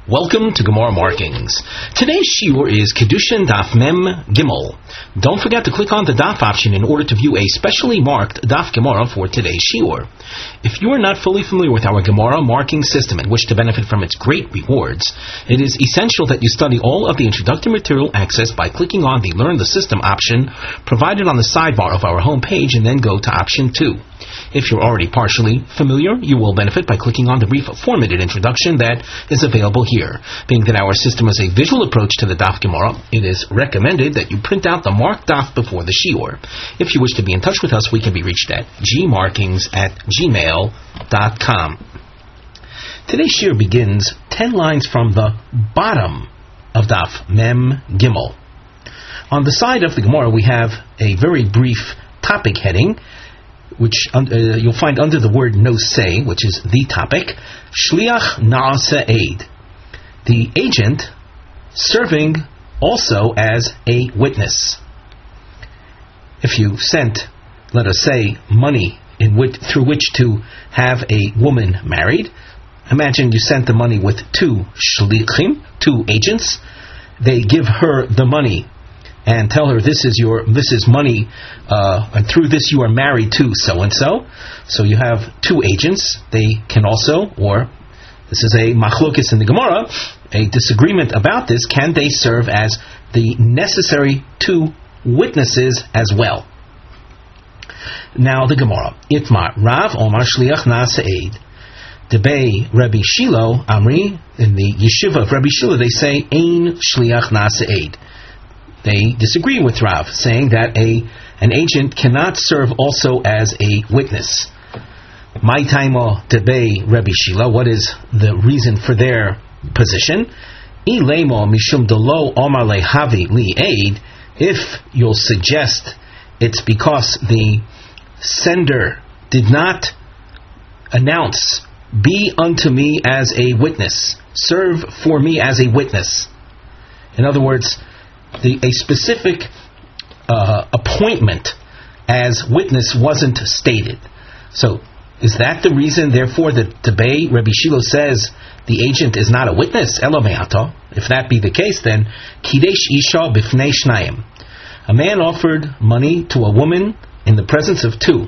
Welcome to Gemara Markings. Today's shiur is Kedushin Daf Mem Gimel. Don't forget to click on the Daf option in order to view a specially marked Daf Gemara for today's shiur. If you are not fully familiar with our Gemara marking system and wish to benefit from its great rewards, it is essential that you study all of the introductory material accessed by clicking on the Learn the System option provided on the sidebar of our homepage and then go to option 2. If you're already partially familiar, you will benefit by clicking on the brief formatted introduction that is available here. Being that our system is a visual approach to the Daf Gemara, it is recommended that you print out the marked Daf before the shiur. If you wish to be in touch with us, we can be reached at gmarkings@gmail.com. Today's shiur begins 10 lines from the bottom of Daf Mem Gimel. On the side of the Gemara, we have a very brief topic heading, which you'll find under the word nosei, which is the topic, Shliach Na'aseh Eid, the agent serving also as a witness. If you sent, let us say, money through which to have a woman married, imagine you sent the money with two shlichim, two agents. They give her the money and tell her this is money, and through this you are married to so-and-so. So you have two agents. They can also, or this is a machlokis in the Gemara, a disagreement about this, can they serve as the necessary two witnesses as well? Now the Gemara, Itmar, Rav Omar Shliach Na'aseh Eid, Debei Rabbi Shilo Amri, in the yeshiva of Rabbi Shilo they say, Ein Shliach Na'aseh Eid. They disagree with Rav, saying that an agent cannot serve also as a witness. My taimo debei Rabbi Shilo, what is the reason for their position? Ilemo mishum delo omar lehavi li aid. If you'll suggest it's because the sender did not announce, be unto me as a witness, serve for me as a witness. In other words, a specific appointment as witness wasn't stated. So, is that the reason, therefore, that Debei Rabbi Shilo says the agent is not a witness? Elo me'ato. If that be the case, then Kidesh Isha Bifnei Shnayim. A man offered money to a woman in the presence of two,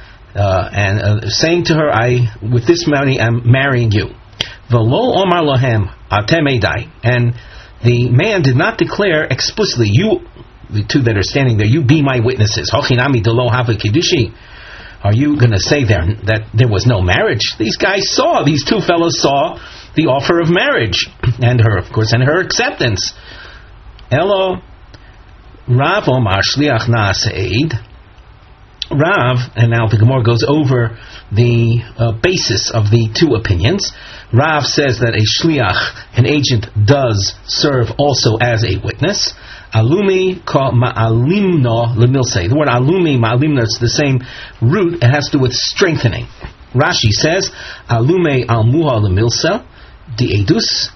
and saying to her, with this money, I'm marrying you. V'lo Omar Lohem Atem Eidai. And the man did not declare explicitly, you, the two that are standing there, you be my witnesses. Hochinami delo hava kiddushi. Are you going to say that there was no marriage? These two fellows saw the offer of marriage, and her, of course, and her acceptance. Elo Rav Omar Shliach Na'aseh Eid. Rav, and now the Gemara goes over the basis of the two opinions. Rav says that a shliach, an agent, does serve also as a witness. Alumi ka ma'alimno lemilse. The word alumi, ma'alimno, it's the same root. It has to do with strengthening. Rashi says, alume almuha lemilse, the edus,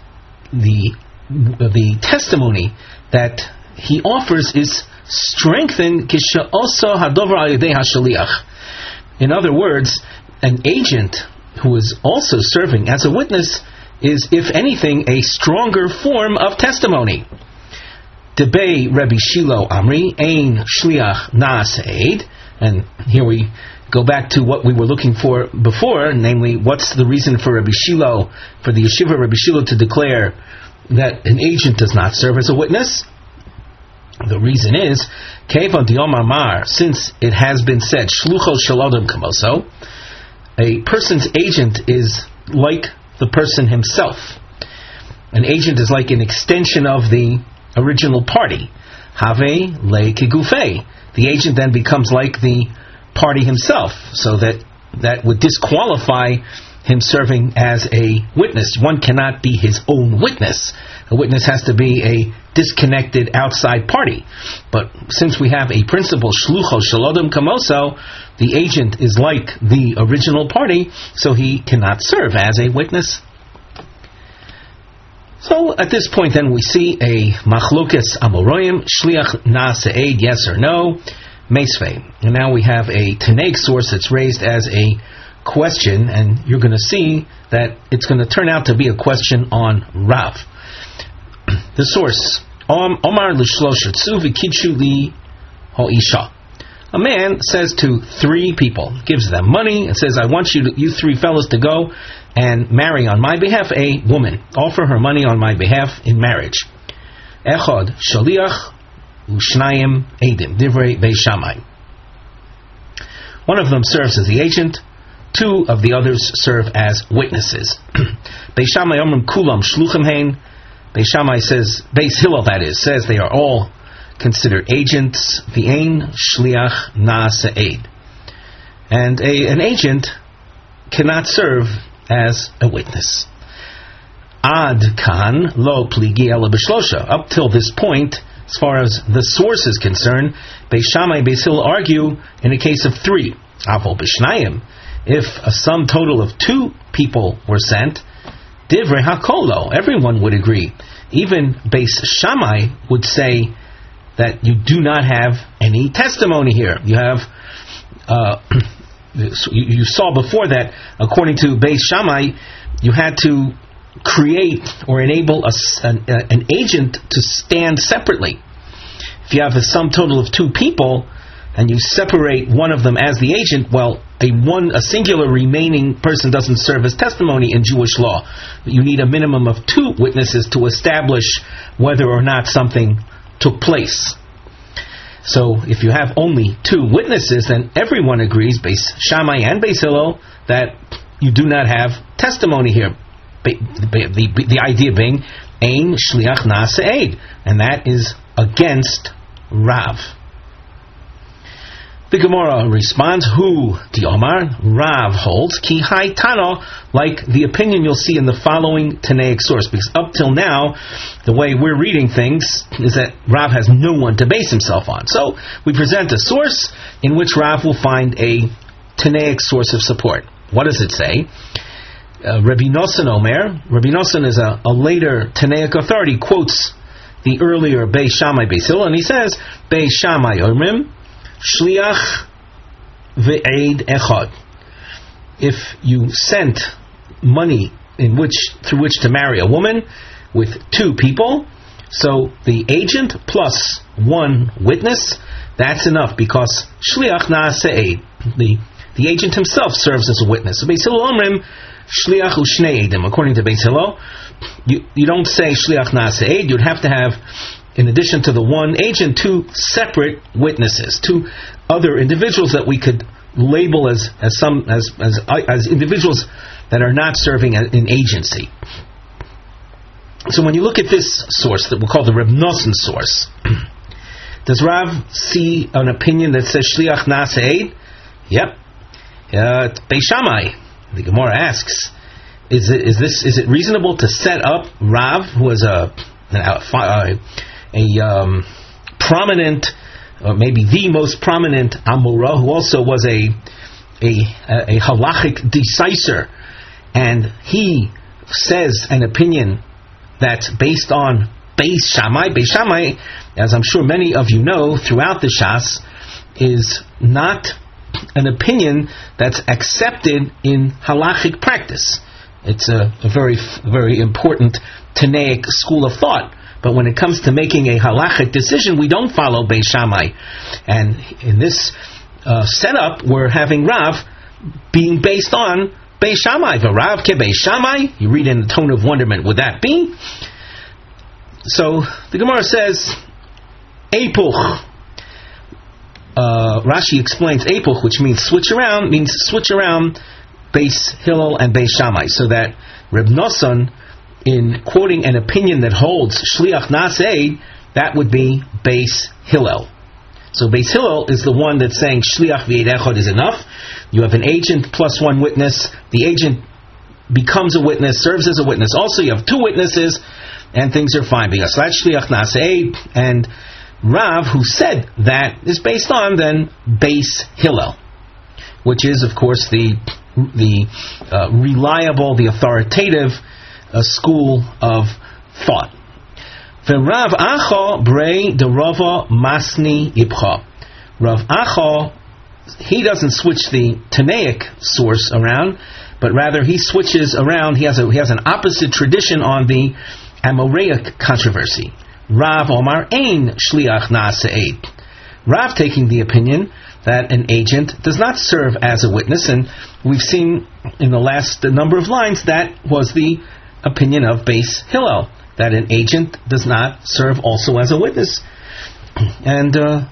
the testimony that he offers is strengthened kisha also hadover al yedei hashaliach. In other words, an agent who is also serving as a witness is, if anything, a stronger form of testimony. Debei Rabbi Shilo Amri, Ein Shliach Na'aseh Eid. And here we go back to what we were looking for before, namely, what's the reason for Rabbi Shilo, for the yeshiva Rabbi Shilo to declare that an agent does not serve as a witness? The reason is, Kevon Diomar Mar, since it has been said, Shlucho Shalodom Kamoso, a person's agent is like the person himself. An agent is like an extension of the original party. Have le kigufe. The agent then becomes like the party himself, so that would disqualify him serving as a witness. One cannot be his own witness. A witness has to be a disconnected outside party. But since we have a principle, shlucho shalodom kamoso, the agent is like the original party, so he cannot serve as a witness. So at this point then we see a machlokes amoroim, shliach na'aseh eid, yes or no, meisvei. And now we have a Tanaic source that's raised as a question, and you're going to see that it's going to turn out to be a question on Rav. The source: Omar l'shlosha tzuvi kidshu li ha'isha. A man says to 3 people, gives them money, and says, "I want you 3 fellows to go and marry on my behalf a woman. Offer her money on my behalf in marriage." Echad shaliach u'shnayim edim divrei Beis Shammai. One of them serves as the agent. 2 of the others serve as witnesses. Beis Shammai omrim kulam shluchim hein. Beis Shammai says, Beis Hillel that is, says they are all considered agents. V'ein shliach na'aseh eid. And an agent cannot serve as a witness. Ad kan lo pligi ela b'shlosha. Up till this point, as far as the source is concerned, Beis Shammai, Beis Hillel argue in a case of 3. Avol b'shnayim. If a sum total of 2 people were sent, divrei hakolo, everyone would agree. Even Beis Shammai would say that you do not have any testimony here. You have, you saw before that, according to Beis Shammai, you had to create or enable an agent to stand separately. If you have a sum total of 2 people, and you separate one of them as the agent, well, a singular remaining person doesn't serve as testimony in Jewish law. You need a minimum of 2 witnesses to establish whether or not something took place. So if you have only 2 witnesses, then everyone agrees, Beis Shammai and Beis Hillel, that you do not have testimony here. The idea being, ein shliach na'aseh eid, and that is against Rav. The Gemara responds, Hu Diomar, Rav holds, Ki Hai Tana, like the opinion you'll see in the following Tanaic source, because up till now, the way we're reading things is that Rav has no one to base himself on. So we present a source in which Rav will find a Tanaic source of support. What does it say? Rabbi Nosson Omer. Rabbi Nosson is a later Tanaic authority, quotes the earlier Beis Shammai Beis Hillel, and he says, Beis Shammai Omrim, Shliach ve'eid echad. If you sent money through which to marry a woman with 2 people, so the agent plus 1 witness, that's enough, because shliach na'aseh eid, the agent himself serves as a witness. So Beis Hillel omrim shliach u'shnei edim. According to Beis Hillel, you don't say shliach na'aseh eid. You'd have to have, in addition to the 1 agent, 2 separate witnesses, 2 other individuals that we could label as individuals that are not serving in agency. So when you look at this source that we'll call the Reb Nosson source, does Rav see an opinion that says shliach na'aseh eid? Yep. Beis Shammai. The Gemara asks, is it reasonable to set up Rav, who is a prominent, or maybe the most prominent Amora, who also was a halachic decisor, and he says an opinion that's based on Beis Shammai. Beis Shammai, as I'm sure many of you know, throughout the Shas, is not an opinion that's accepted in halachic practice. It's a very, very important Tanaic school of thought. But when it comes to making a halachic decision, we don't follow Beis Shammai. And in this setup, we're having Rav being based on Beis Shammai. V'Rav ke Beis Shammai, you read in a tone of wonderment, would that be? So the Gemara says, Epuch. Rashi explains Epuch, which means switch around Beis Hillel and Beis Shammai. So that Reb Nosson, in quoting an opinion that holds Shliach Na'aseh Eid, that would be Beis Hillel. So Beis Hillel is the one that's saying Shliach ve'eid echad is enough. You have an agent plus 1 witness. The agent becomes a witness, serves as a witness. Also, you have 2 witnesses, and things are fine. Because that's Shliach Na'aseh Eid, and Rav, who said that, is based on then Beis Hillel, which is, of course, the reliable, the authoritative school of thought. Rav Acha brei de Rava masni ibcha. Rav Acha he doesn't switch the Tanaic source around, but rather he switches around. He has an opposite tradition on the Amoraic controversy. Rav Omar Ein Shliach Na'aseh Eid. Rav taking the opinion that an agent does not serve as a witness, and we've seen in the last number of lines that was the opinion of Beis Hillel, that an agent does not serve also as a witness. And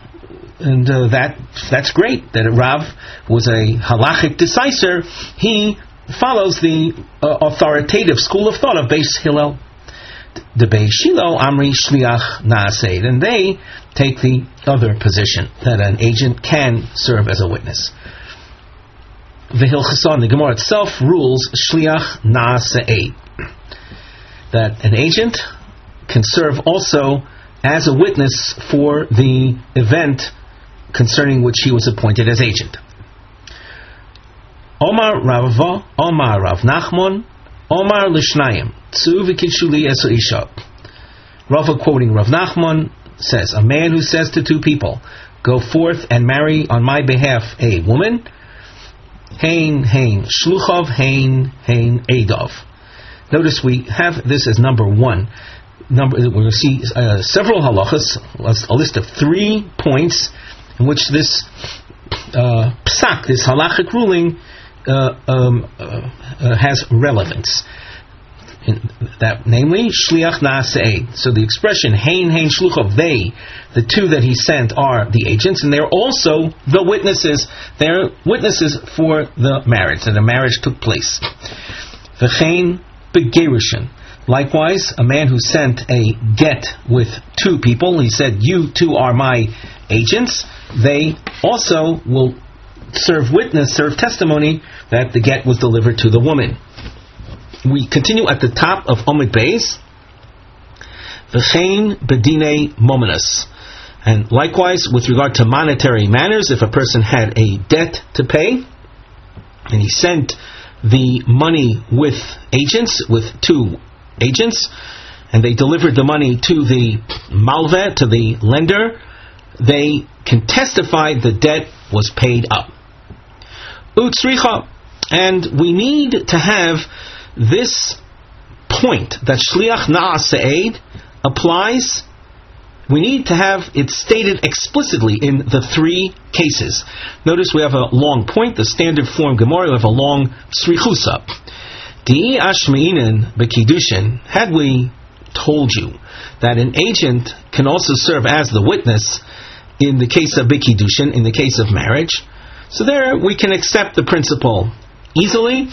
that's great, that Rav was a halachic decisor. He follows the authoritative school of thought of Beis Hillel. The Beis Shilo Amri Shliach Na'aseh, and they take the other position that an agent can serve as a witness. The Hilchasa, the Gemara itself, rules Shliach Na'aseh, that an agent can serve also as a witness for the event concerning which he was appointed as agent. Omar Rava, Omar Rav Nachman, Omar Lishnayim, Tzu v'kidshuli eser isha. Rava, quoting Rav Nachman, says, a man who says to two people, go forth and marry on my behalf a woman, hein shluchav, hein eidov. Notice we have this as number one. We're going to see several halachas, a list of 3 points in which this psak, this halachic ruling, has relevance. Namely, shliach na'aseh. So the expression hein shluchav, they, the two that he sent, are the agents, and they're also the witnesses. They're witnesses for the marriage, that a marriage took place. V'chein begerushin. Likewise, a man who sent a get with 2 people, he said, you two are my agents, they also will serve testimony that the get was delivered to the woman. We continue at the top of Omid Beis. V'chein bedinei mominus. And likewise, with regard to monetary matters, if a person had a debt to pay, and he sent the money with agents, with 2 agents, and they delivered the money to the malveh, to the lender, they can testify the debt was paid up. Utzricha, and we need to have this point that Shliach Na'aseh applies. We need to have it stated explicitly in the 3 cases. Notice we have a long point, the standard form Gemara, we have a long Srichusa. Di ashmeinen bekidushin, had we told you that an agent can also serve as the witness in the case of bekidushin, in the case of marriage, so there we can accept the principle easily.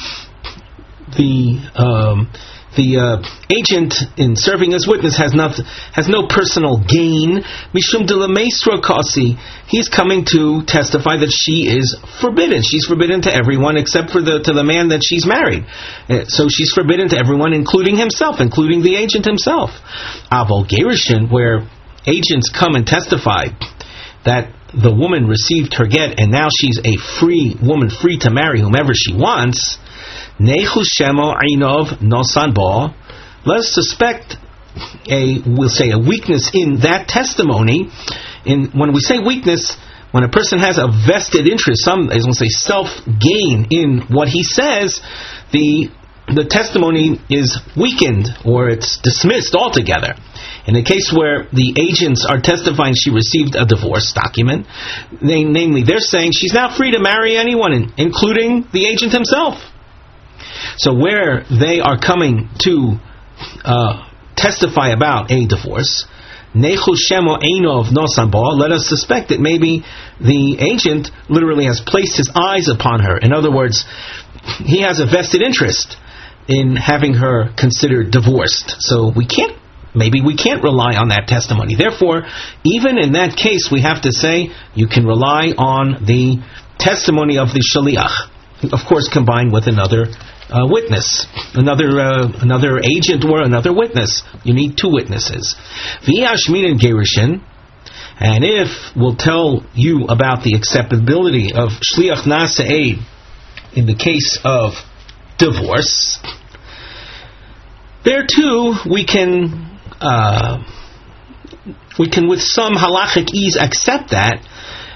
The agent in serving as witness has no personal gain. Mishum de la meisra kasi. He's coming to testify that she is forbidden. She's forbidden to everyone except for to the man that she's married. So she's forbidden to everyone, including himself, including the agent himself. Aval gerushin, where agents come and testify that the woman received her get and now she's a free woman, free to marry whomever she wants. Nechu shemo einov nosan bo. Let us suspect a weakness in that testimony. When we say weakness, when a person has a vested interest, some is going to say self-gain in what he says, the testimony is weakened or it's dismissed altogether. In the case where the agents are testifying she received a divorce document, namely they're saying she's now free to marry anyone, including the agent himself. So where they are coming to testify about a divorce, Nechu shemo einov nosan bo, let us suspect that maybe the agent literally has placed his eyes upon her. In other words, he has a vested interest in having her considered divorced. So we can't rely on that testimony. Therefore, even in that case, we have to say you can rely on the testimony of the shaliach, of course, combined with another witness, another agent or another witness. You need 2 witnesses. V'yashmin and gerushin, and if we'll tell you about the acceptability of shliach na'aseh in the case of divorce, there too we can with some halachic ease accept that,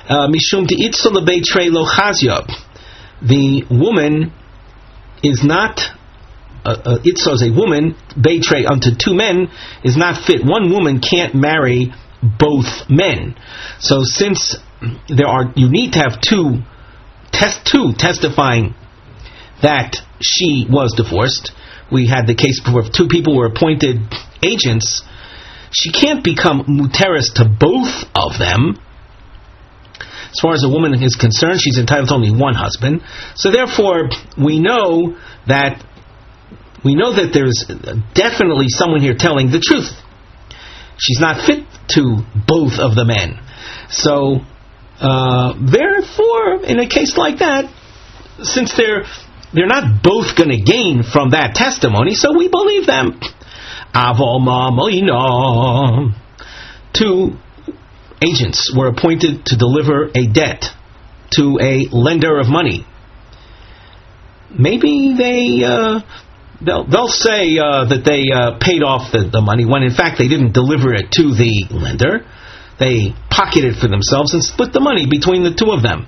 Mishum de'itzol lebeitrei lo chazya. The woman is not, Itzah is a woman, Beitrei unto two men is not fit. One woman can't marry both men. So since you need to have two testifying that she was divorced. We had the case where two people were appointed agents. She can't become muteris to both of them. As far as a woman is concerned, she's entitled to only one husband. So therefore, we know that there's definitely someone here telling the truth. She's not fit to both of the men. So therefore, in a case like that, since they're not both going to gain from that testimony, so we believe them. Two agents were appointed to deliver a debt to a lender of money. Maybe they'll say that they paid off the money when in fact they didn't deliver it to the lender. They pocketed for themselves and split the money between the two of them.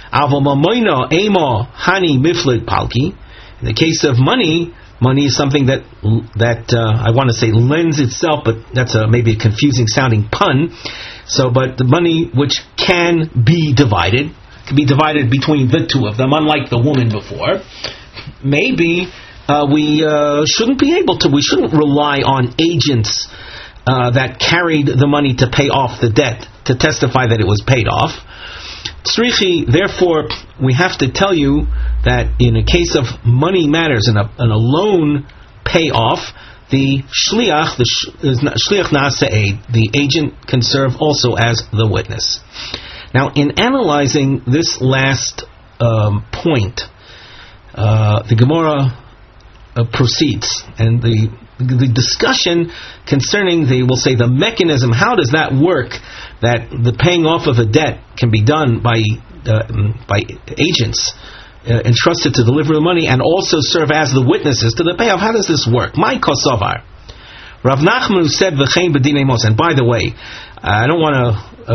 In the case of money is something that I want to say lends itself, but that's maybe a confusing sounding pun. But the money which can be divided between the two of them, unlike the woman before. Maybe we shouldn't rely on agents that carried the money to pay off the debt to testify that it was paid off. Tzrichi, therefore, we have to tell you that in a case of money matters and a loan payoff, the shliach na'aseh, the agent can serve also as the witness. Now, in analyzing this last point, the Gemara proceeds, and the discussion concerning the mechanism, how does that work, that the paying off of a debt can be done by agents entrusted to deliver the money and also serve as the witnesses to the payoff. How does this work? My kosovar. Rav Nachman said v'chein b'dinei mos. And by the way, I don't want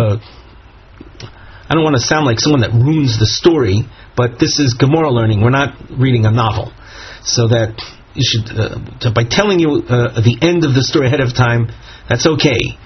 to sound like someone that ruins the story, but this is Gemara learning. We're not reading a novel, so that you should, by telling you the end of the story ahead of time, that's okay.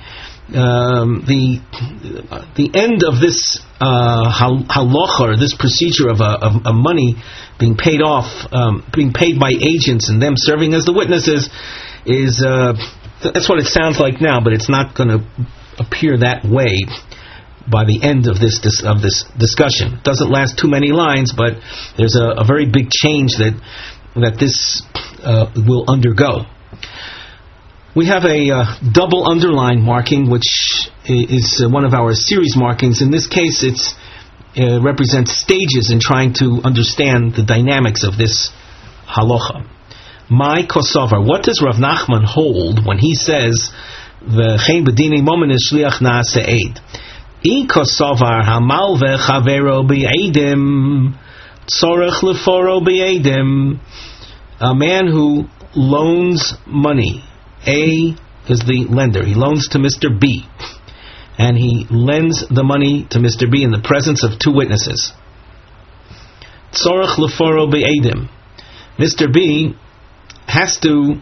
The end of this halacha, or this procedure of money being paid off, being paid by agents and them serving as the witnesses, is that's what it sounds like now, but it's not going to appear that way by the end of this discussion. It doesn't last too many lines, but there's a very big change that this will undergo. We have a double underline marking, which is one of our series markings. In this case, it represents stages in trying to understand the dynamics of this halacha. My kosovar, what does Rav Nachman hold when he says v'chein b'dinei momen is shliach na'aseh eid? I kosovar hamalve chavero b'eidim tzorech leforo b'eidim. A man who loans money. A is the lender. He loans to Mr. B, and he lends the money to Mr. B in the presence of two witnesses. Tzorech leforo be'edim. Mr. B has to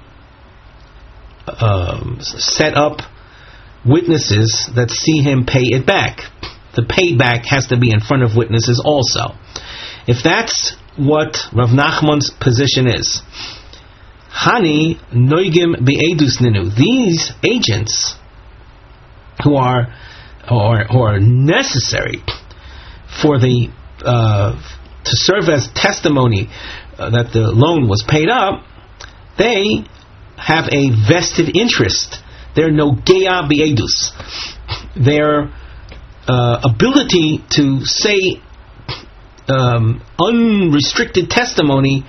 set up witnesses that see him pay it back. The payback has to be in front of witnesses also. If that's what Rav Nachman's position is, Hani noigim be'edus ninu. These agents who are necessary for the to serve as testimony that the loan was paid up, they have a vested interest. They're nogea be'edus. Their ability to say unrestricted testimony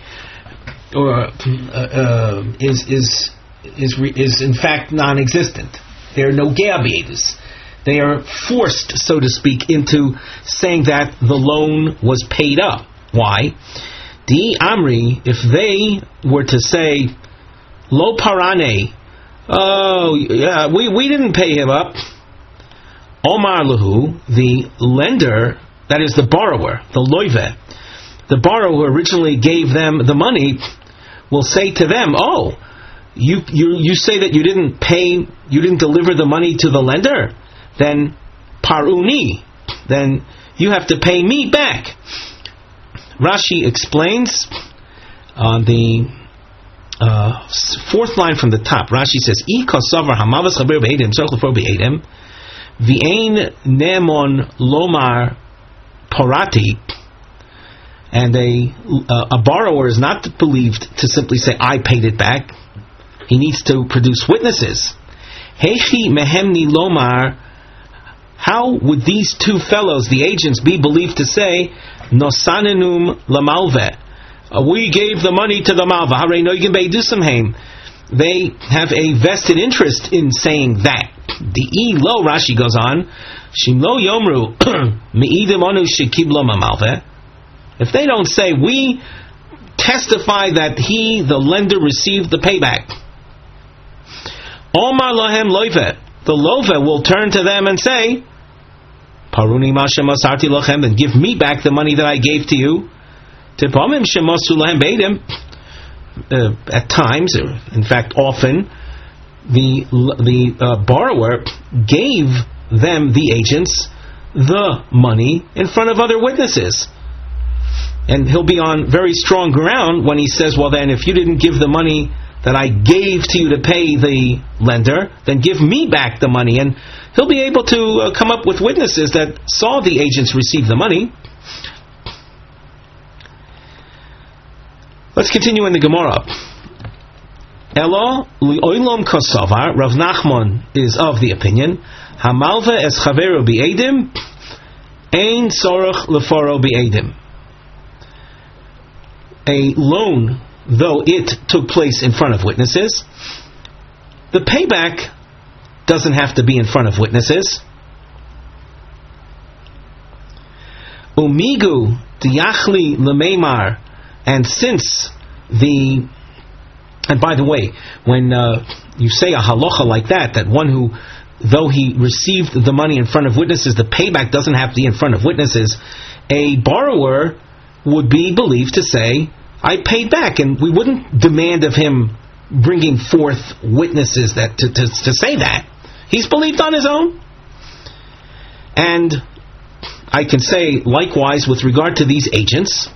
is in fact non-existent. They're nogea be'edus. They are forced, so to speak, into saying that the loan was paid up. Why? Di amri, if they were to say lo parane, oh yeah, we didn't pay him up. Omar Lahu, the lender, that is the borrower, the loive, the borrower who originally gave them the money, will say to them, "Oh, you say that you didn't pay, you didn't deliver the money to the lender? Then paruni, then you have to pay me back." Rashi explains on the fourth line from the top. Rashi says, "I kasavar hamavas chaber be'edim tzarich lefor be'edim v'ein nemon lomar parati." And a borrower is not believed to simply say, "I paid it back." He needs to produce witnesses. Hechi mehemni lomar. How would these two fellows, the agents, be believed to say, "Nosanenum lamalve"? We gave the money to the malva. Harei noigim beidusam heim. They have a vested interest in saying that. The lo, Rashi goes on, Shimlo yomru me'idim onu shekiblo mamalve. If they don't say, we testify that he, the lender, received the payback. Omar lahem loive. The love will turn to them and say, Paruni mashem asarti lochem, and give me back the money that I gave to you. Tipamim shemasu lahem beidim. At times, in fact often, the borrower gave them, the agents, the money in front of other witnesses. And he'll be on very strong ground when he says, well then, if you didn't give the money that I gave to you to pay the lender, then give me back the money. And he'll be able to come up with witnesses that saw the agents receive the money. Let's continue in the Gemara. Elo li'oilom kosavar, Rav Nachman is of the opinion, hamalva es chaveru bi'edim, ein tzorach lefaro bi'edim. A loan, though it took place in front of witnesses, the payback doesn't have to be in front of witnesses. Umigu diachli lemeimar, and since and by the way, when you say a halacha like that one who, though he received the money in front of witnesses, the payback doesn't have to be in front of witnesses, a borrower would be believed to say, I paid back, and we wouldn't demand of him bringing forth witnesses that to say that. He's believed on his own. And I can say likewise with regard to these agents,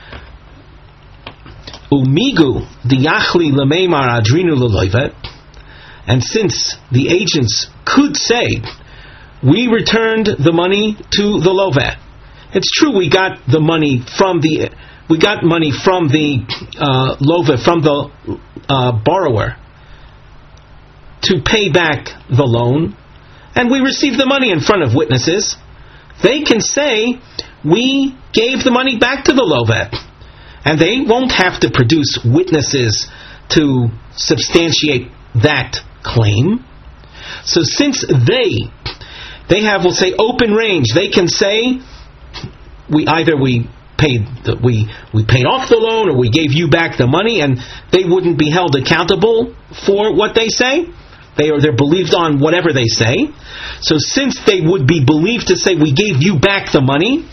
Umigu diyachli lemeimar adrinu leloivet, and since the agents could say, we returned the money to the lovet. It's true, we got money from the lovet, from the borrower, to pay back the loan, and we received the money in front of witnesses. They can say, we gave the money back to the lovet, and they won't have to produce witnesses to substantiate that claim. So since they have, we'll say, open range, they can say, we paid off the loan, or we gave you back the money, and they wouldn't be held accountable for what they say. They're believed on whatever they say. So since they would be believed to say, we gave you back the money,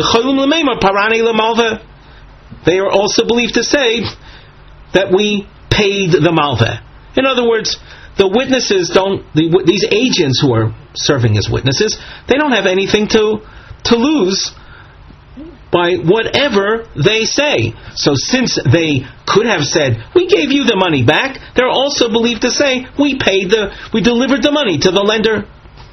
they are also believed to say that we paid the malveh. In other words, the witnesses these agents who are serving as witnesses, they don't have anything to lose by whatever they say. So since they could have said, we gave you the money back, they're also believed to say, we delivered the money to the lender.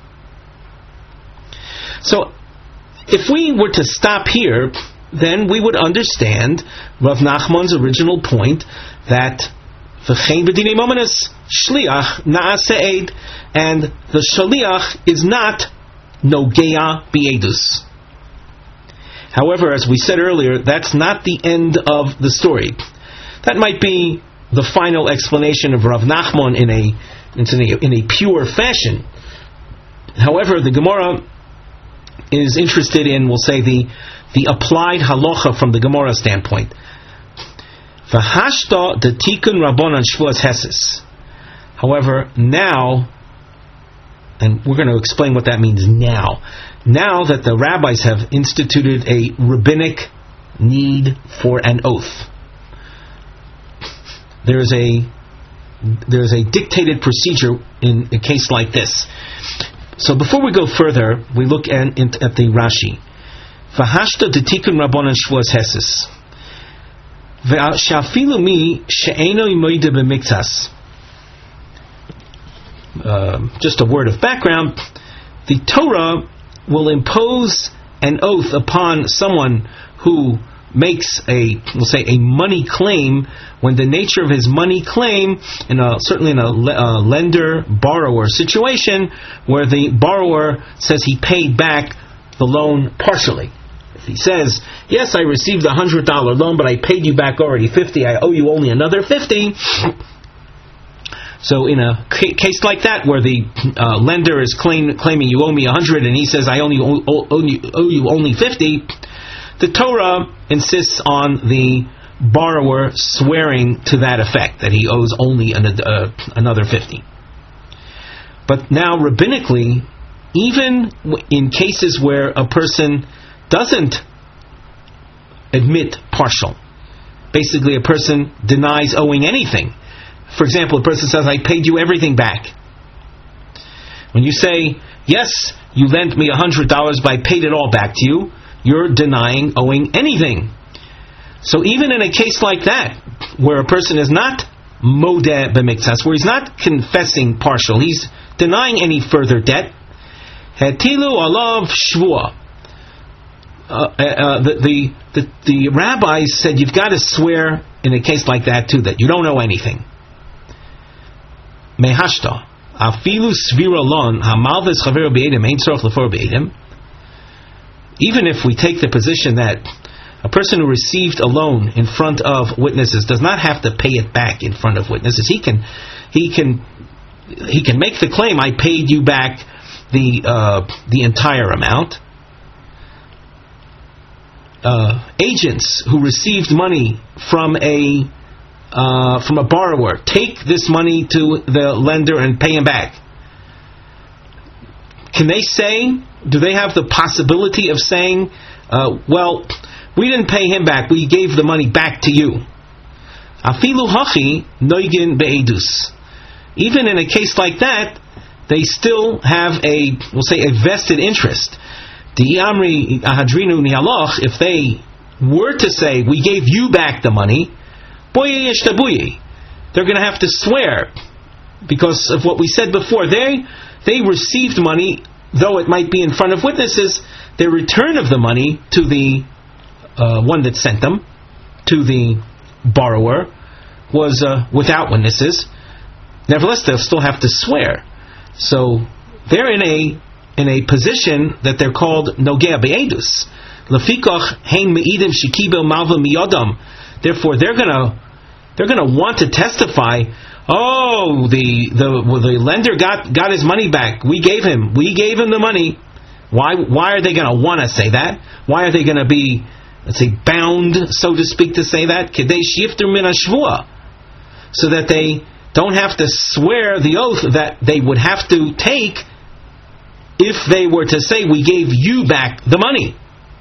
So if we were to stop here, then we would understand Rav Nachman's original point that v'chein b'dinei momenis shliach na'aseh, and the shaliach is not nogea b'edus. However, as we said earlier, that's not the end of the story. That might be the final explanation of Rav Nachman in a pure fashion. However, the Gemara is interested in, we'll say, the applied halacha from the Gemara standpoint. V'hashta detikun rabbanan shvuas hesis. However, now And we're going to explain what that means now. Now that the rabbis have instituted a rabbinic need for an oath, there's a dictated procedure in a case like this. So before we go further, we look at the Rashi. V'hashta detikun rabbanan shvuas hesis. Ve'shafilu mi she'eno imoide b'miktas. Just a word of background. The Torah will impose an oath upon someone who makes a money claim, when the nature of his money claim, certainly in a lender-borrower situation, where the borrower says he paid back the loan partially. If he says, yes, I received a $100 loan, but I paid you back already $50, I owe you only another $50. So in a case like that, where the lender is claiming you owe me $100, and he says I only owe you only $50, the Torah insists on the borrower swearing to that effect, that he owes only another $50. But now, rabbinically, even in cases where a person doesn't admit partial, basically a person denies owing anything. For example, a person says, I paid you everything back. When you say, yes, you lent me $100, but I paid it all back to you, you're denying owing anything. So even in a case like that, where a person is not modeh b'miktas, where he's not confessing partial, he's denying any further debt, hetilu alav shvua. The rabbis said you've got to swear in a case like that too, that you don't owe anything. Mehashta afilu svira lon hamalves chaver be'edim ein tzorach lefor be'edim. Even if we take the position that a person who received a loan in front of witnesses does not have to pay it back in front of witnesses, he can make the claim, I paid you back the entire amount. Agents who received money from a borrower take this money to the lender and pay him back. Can they say? Do they have the possibility of saying, well, we didn't pay him back, we gave the money back to you? Afilu hachi noigin be'edus. Even in a case like that, they still have a vested interest. Di'amri ahadrinu ni'aloch, if they were to say, we gave you back the money, boye yeshtabuye, they're going to have to swear, because of what we said before. They received money, though it might be in front of witnesses. Their return of the money to the one that sent them, to the borrower, was without witnesses. Nevertheless, they'll still have to swear. So they're in a position that they're called nogea be'edus. Lefikoch hein me'idim shekibel malva miyodam. Therefore, they're gonna want to testify. Oh, the lender got his money back. We gave him the money. Why are they going to want to say that? Why are they going to be, let's say, bound, so to speak, to say that? Kedei shifter min hashvua, so that they don't have to swear the oath that they would have to take if they were to say, we gave you back the money.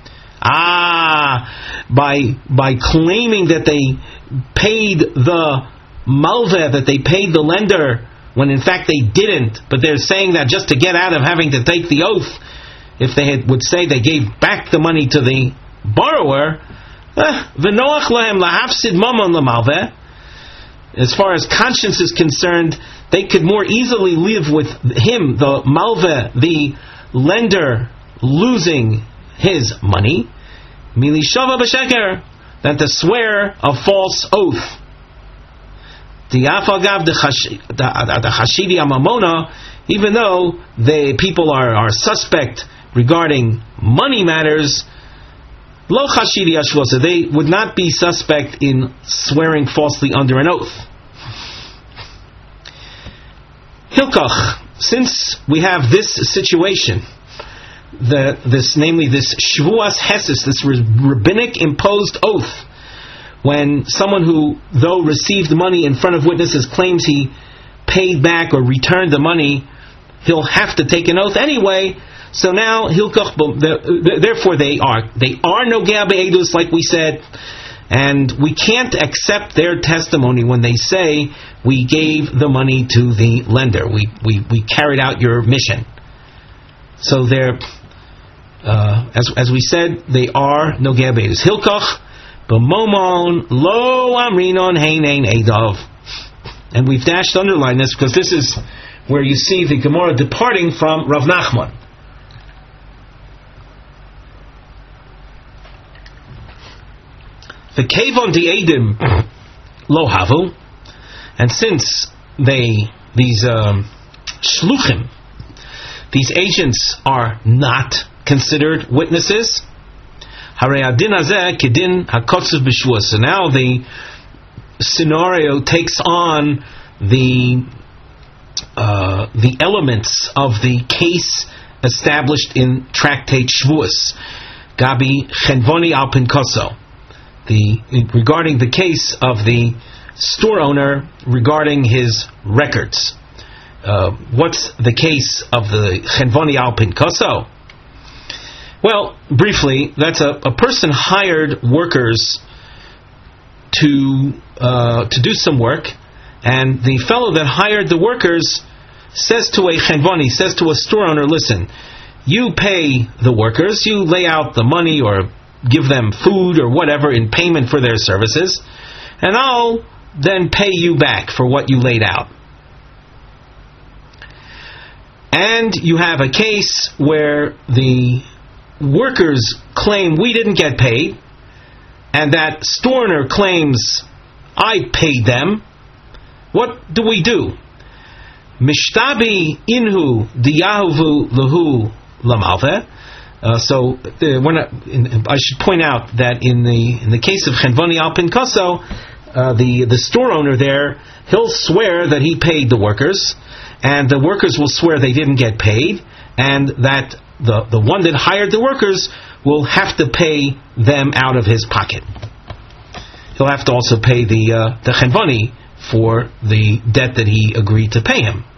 By claiming that they paid the malveh, that they paid the lender, when in fact they didn't, but they're saying that just to get out of having to take the oath. If they would say they gave back the money to the borrower, v'noach lahem lahafsid mamon lamalveh. As far as conscience is concerned, they could more easily live with him, the malveh, the lender, losing his money, milishava b'sheker, than to swear a false oath. Di'afagav the chashidi amamona, even though the people are suspect regarding money matters, lo chashidi ashvosa, they would not be suspect in swearing falsely under an oath. Hilkach, since we have this situation, namely this shvuas hesis, this rabbinic imposed oath, when someone who, though received money in front of witnesses, claims he paid back or returned the money he'll have to take an oath anyway. So now therefore they are nogea be'edus, like we said, and we can't accept their testimony when they say we gave the money to the lender. We carried out your mission. So they're as we said, they are nogea be'edus. Hilkach b'momon lo amrinon heinein edav. And we've dashed underline this because this is where you see the Gemara departing from Rav Nachman. The Kevon Di'edim Lo Havu, and since these Shluchim, these agents are not considered witnesses, Harei Adin Hazeh Kedin HaKotzev B'Shvuah. So now the scenario takes on the elements of the case established in Tractate Shvuos, Gabi Chenvoni Al Pinkoso, regarding the case of the store owner regarding his records. What's the case of the Chenvoni Al Pinkoso? Well, briefly, that's a person hired workers to do some work, and the fellow that hired the workers says to a chenvoni, says to a store owner, listen, you pay the workers, you lay out the money or give them food or whatever in payment for their services, and I'll then pay you back for what you laid out. And you have a case where the workers claim we didn't get paid, and that store owner claims I paid them. What do we do? Mishtabi inhu diyahuvu lahu lamalveh. So I should point out that in the case of Chenvoni Al Pinkoso, the store owner there, he'll swear that he paid the workers, and the workers will swear they didn't get paid, and that the one that hired the workers will have to pay them out of his pocket. He'll have to also pay the Chenvoni for the debt that he agreed to pay him.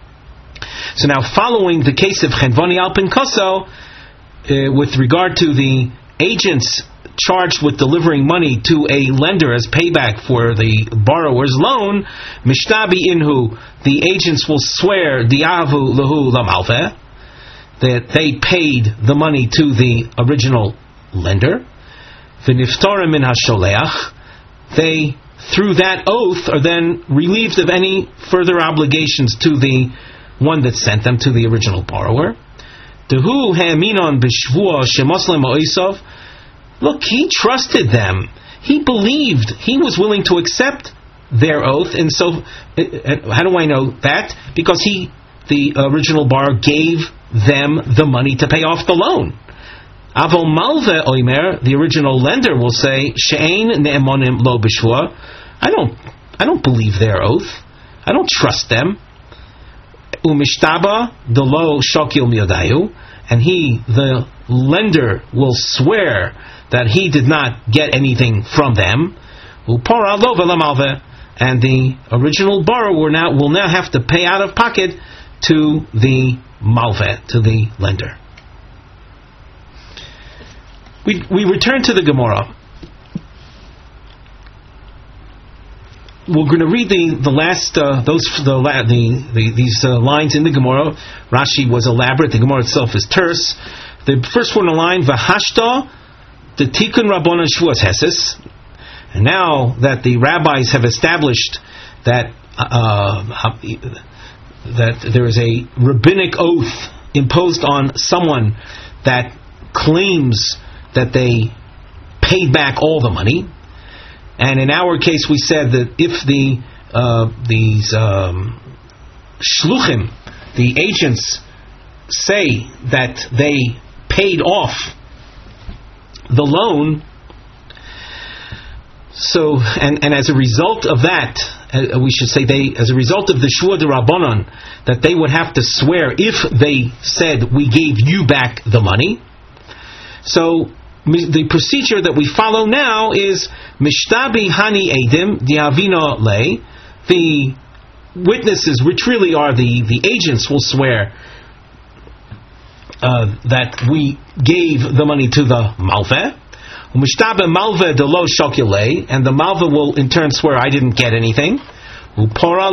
So now, following the case of Chenvoni Al Pinkoso, with regard to the agents charged with delivering money to a lender as payback for the borrower's loan, Mishtabi Inhu, the agents will swear Diavu Lahu Lamalveh, that they paid the money to the original lender. V'niftorim min hasholeach, they, through that oath, are then relieved of any further obligations to the one that sent them, to the original borrower. Dehu ha'aminon b'shvuah shemoslem ha'oisov. Look, he trusted them. He believed. He was willing to accept their oath. And so, how do I know that? Because the original borrower, gave them the money to pay off the loan. Avol malve oimer, the original lender, will say, she'ein ne'emonim lo b'shvuah. I don't believe their oath. I don't trust them. Umishtaba delo shokil miyadayu, and he, the lender, will swear that he did not get anything from them. Upora lo v'lamalve, and the original borrower will now have to pay out of pocket to the malve, to the lender. We return to the Gemara. We're going to read the last these lines in the Gemara. Rashi was elaborate. The Gemara itself is terse. The first one in the line, V'hashta the Tikkun Rabbanan Shvuas Heses. And now that the rabbis have established that there is a rabbinic oath imposed on someone that claims that they paid back all the money. And in our case, we said that if these shluchim, the agents, say that they paid off the loan, so and as a result of that, we should say as a result of the Shvuah D'Rabbanan, that they would have to swear if they said we gave you back the money. So the procedure that we follow now is Mishtabi Hani Edim Diavino Le. The witnesses, which really are the agents, will swear that we gave the money to the malveh. And the malveh will in turn swear, I didn't get anything. And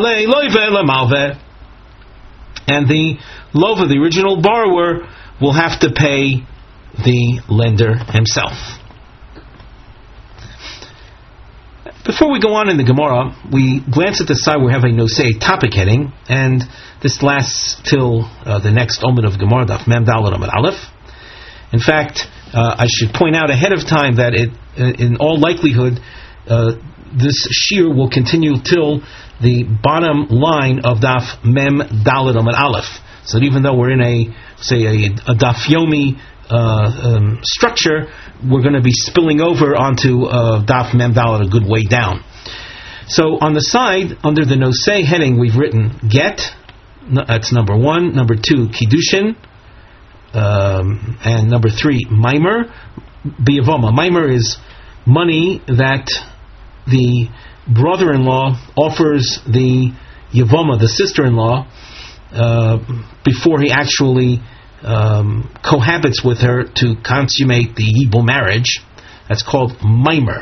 the lova, the original borrower, will have to pay the lender himself. Before we go on in the Gemara, we glance at the side. We have a nosei topic heading, and this lasts till the next Omen of Gemara, Daf Mem Daled Amud Aleph. In fact, I should point out ahead of time that in all likelihood, this shiur will continue till the bottom line of Daf Mem Daled Amud Aleph. So that even though we're in a Daf Yomi structure, we're going to be spilling over onto Daf Mem Daled a good way down. So on the side, under the nosei heading, we've written get. That's number 1. Number 2, kiddushin. And number 3, maimer. Biyavoma. Maimer is money that the brother-in-law offers the yavoma, the sister-in-law, before he actually cohabits with her to consummate the yibum marriage. That's called maimer.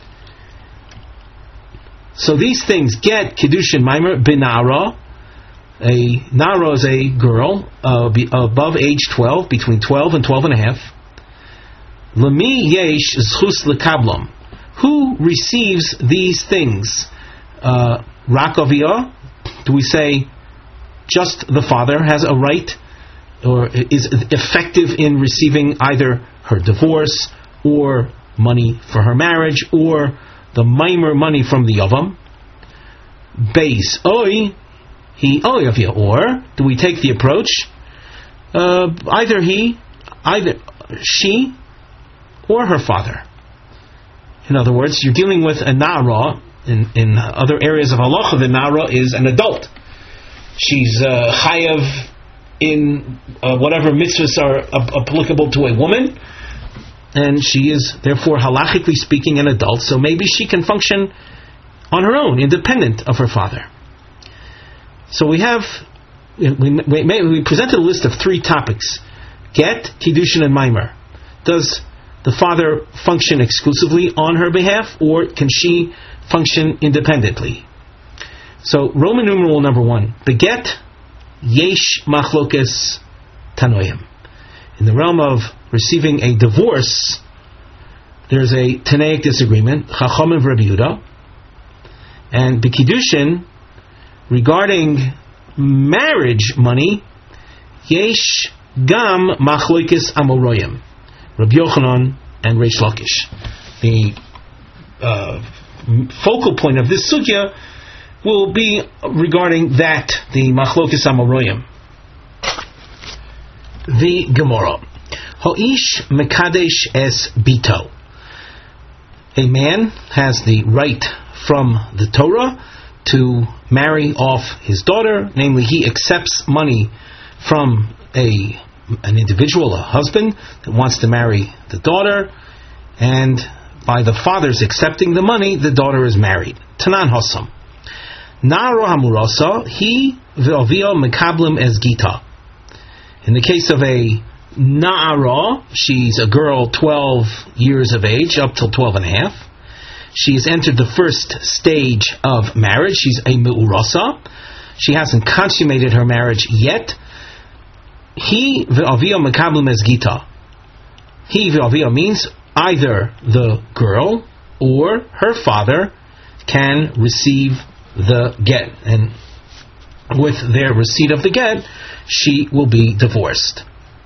So these things get kiddushin, maimer, binara. A nara is a girl above age 12, between 12 and 12 and a half. Lemi yesh zchus lekablam. Who receives these things? Rakavia? Do we say just the father has a right, or is effective in receiving either her divorce or money for her marriage, or the maimer money from the yavam? Beis oi. He oyavia, or do we take the approach? Either she, or her father. In other words, you're dealing with a nara. In other areas of halacha, the nara is an adult. She's chayav in whatever mitzvahs are applicable to a woman, and she is therefore halachically speaking an adult. So maybe she can function on her own, independent of her father. So we presented a list of 3 topics: get, kiddushin, and maimer. Does the father function exclusively on her behalf, or can she function independently? So Roman numeral number 1, the get, yesh machlokes tanoim. In the realm of receiving a divorce, there's a Tanaic disagreement, Chachamim v'Rabbi Yehuda, and b'kiddushin, regarding marriage money, yesh gam machlokes amoroyim, Rabbi Yochanan and Reish Lakish. The focal point of this sugya will be regarding that, the machlokes amoroyim. The Gemara. Ho'ish mekadesh es bito. A man has the right from the Torah to marry off his daughter, namely he accepts money from an individual, a husband, that wants to marry the daughter, and by the father's accepting the money, the daughter is married. Tanan Hossam. Na'aro hamurasa, he v'avio mekablim es gita. In the case of a na'ara, she's a girl 12 years of age, up till 12 and a half. She has entered the first stage of marriage. She's a me'urasa. She hasn't consummated her marriage yet. He v'avio mekablim es gita. He v'avio means either the girl or her father can receive the get, and with their receipt of the get, she will be divorced.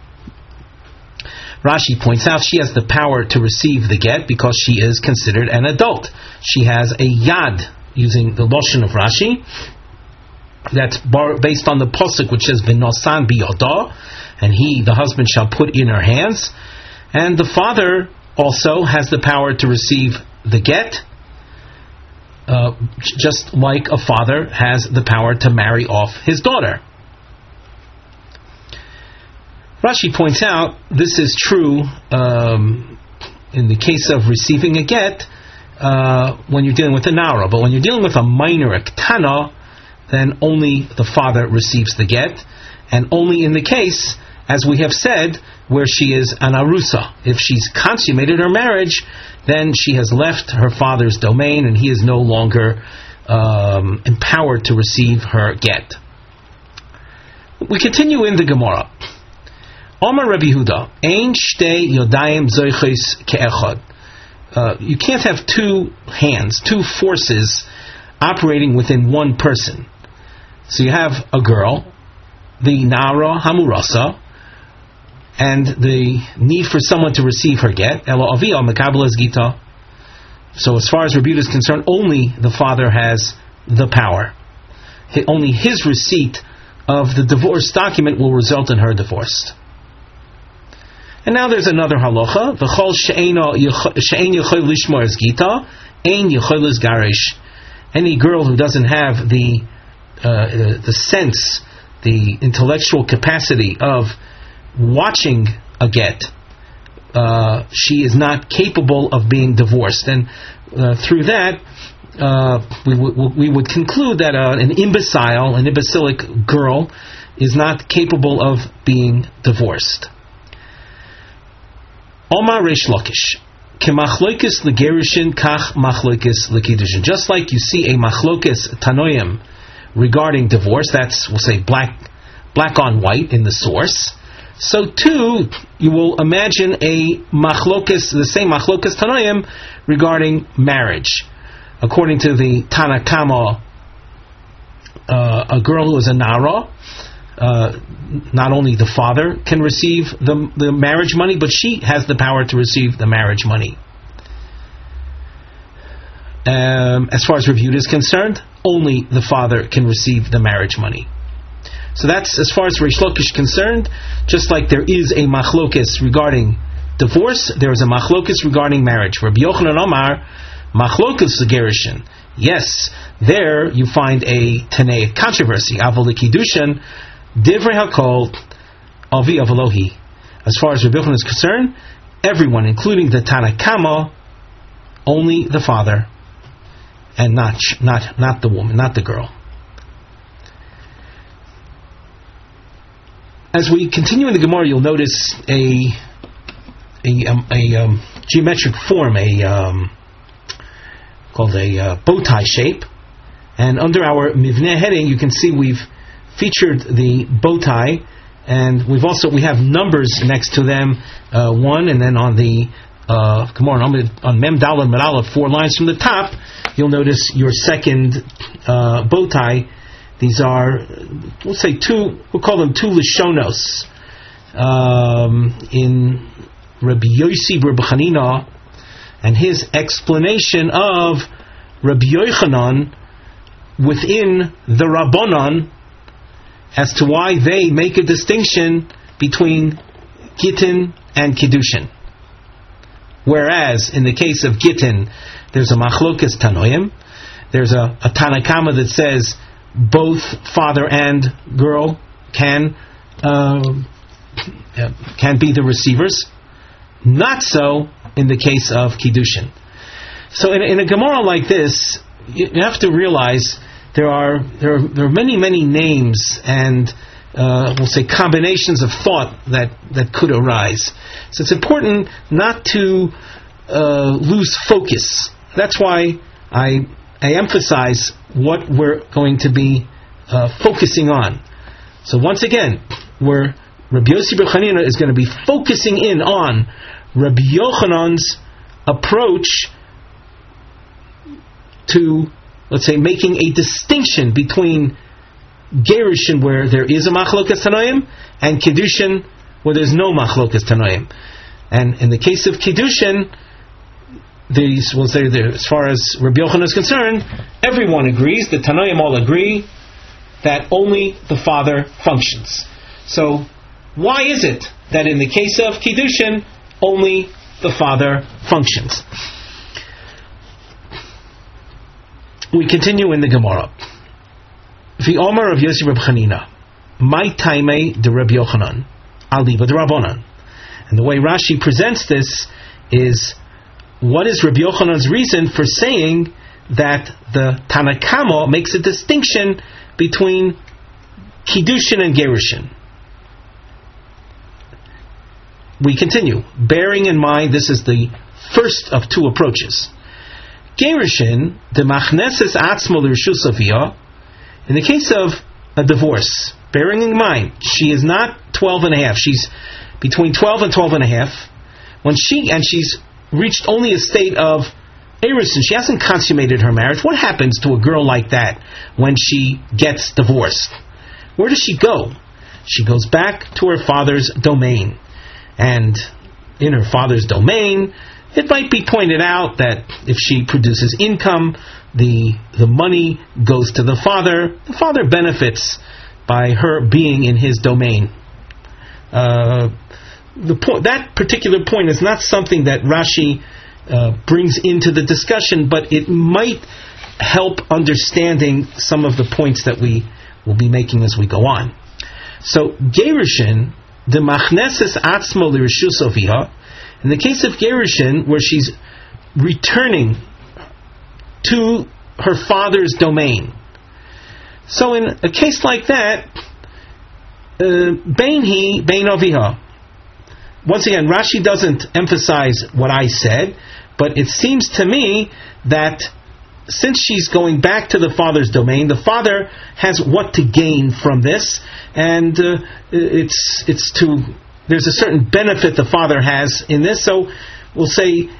Rashi points out she has the power to receive the get because she is considered an adult. She has a yad, using the lashon of Rashi, that's based on the pasuk which says v'nosan biyodah, and he, the husband, shall put in her hands. And the father also has the power to receive the get, just like a father has the power to marry off his daughter. Rashi points out this is true in the case of receiving a get when you're dealing with a nara, but when you're dealing with a minor, a ktana, then only the father receives the get, and only in the case, as we have said, where she is an arusa. If she's consummated her marriage, then she has left her father's domain, and he is no longer empowered to receive her get. We continue in the Gemara. Omar Rabbi Yehuda, Ein shtei yodayim zoiches ke'echad. You can't have two hands, two forces operating within one person. So you have a girl, the Nara Hamurasa, and the need for someone to receive her get. Elo avia mekabel gita. So as far as Rabbi Yehuda is concerned, only the father has the power. Only his receipt of the divorce document will result in her divorced. And now there's another halacha. V'chol she'ein yochel lishmor es gita, ein yochel es garish. Any girl who doesn't have the sense, the intellectual capacity of watching a get, she is not capable of being divorced. And through that, we would conclude that an imbecilic girl is not capable of being divorced. Omar Reish Lakish, Kemachloikis legerishin kach machloikis lekidushin. Just like you see a machloikis tanoim regarding divorce, that's, we'll say, black on white in the source. So too, you will imagine a machloikis, the same machloikis tanoim regarding marriage. According to the Tana Kama, a girl who is a nara, not only the father can receive the marriage money, but she has the power to receive the marriage money. As far as Rabbi Yehuda is concerned, only the father can receive the marriage money. So that's as far as Reish Lakish is concerned. Just like there is a machlokes regarding divorce, there is a machlokes regarding marriage. Rabbi Yochanan Omar, machlokes gerishin. Yes, there you find a Tanaic controversy. Avol Kiddushin, Divrei Hakol, Avi Avalohi. As far as Rabbi Yochanan is concerned, everyone, including the Tana Kama, only the father, and not the woman, not the girl. As we continue in the Gemara, you'll notice a geometric form, called a bow tie shape. And under our Mivneh heading, you can see we've featured the bow tie, and we have numbers next to them, 1, and then on the Gemara on Mem Daled Meralef, 4 lines from the top, you'll notice your second bow tie. These are, we'll say we'll call them 2 Lishonos. In Rabbi Yossi Rabbi Chanina and his explanation of Rabbi Yochanan within the Rabbanon as to why they make a distinction between Gittin and Kiddushin. Whereas in the case of Gittin, there's a Machlokes Tanoim, there's a Tanakama that says both father and girl can be the receivers. Not so in the case of Kiddushin. So in a Gemara like this, you have to realize there are many names and we'll say combinations of thought that could arise. So it's important not to lose focus. That's why I emphasize what we're going to be focusing on. So once again, Rabbi Yossi Bar Chanina is going to be focusing in on Rabbi Yochanan's approach to, let's say, making a distinction between Gerushin, where there is a Machlokas Tanoim, and Kiddushin, where there's no Machlokas Tanoim. And in the case of Kiddushin, we'll say as far as Rabbi Yochanan is concerned, everyone agrees, the Tanoim all agree, that only the father functions. So, why is it that in the case of Kiddushin, only the father functions? We continue in the Gemara. The Omer of Yossi Reb Chanina, my taimei de Reb Yochanan, aliba de Rabbanan. And the way Rashi presents this is, what is Reb Yochanan's reason for saying that the Tanakama makes a distinction between Kiddushin and Gerushin. We continue, bearing in mind this is the first of two approaches. Gerushin, the machneses atzmo l'reshus avia, in the case of a divorce, bearing in mind she is not 12 and a half, she's between 12 and 12 and a half, she's reached only a state of erusin, she hasn't consummated her marriage. What happens to a girl like that when she gets divorced? Where does she go? She goes back to her father's domain. And in her father's domain, it might be pointed out that if she produces income, the money goes to the father. The father benefits by her being in his domain. That particular point is not something that Rashi brings into the discussion, but it might help understanding some of the points that we will be making as we go on. So, Gerushin, the machneses atzmo l'reshus avia, in the case of Gerushin, where she's returning to her father's domain. So in a case like that, bein hi, bein aviha. Once again, Rashi doesn't emphasize what I said, but it seems to me that since she's going back to the father's domain, the father has what to gain from this, and there's a certain benefit the father has in this. So we'll say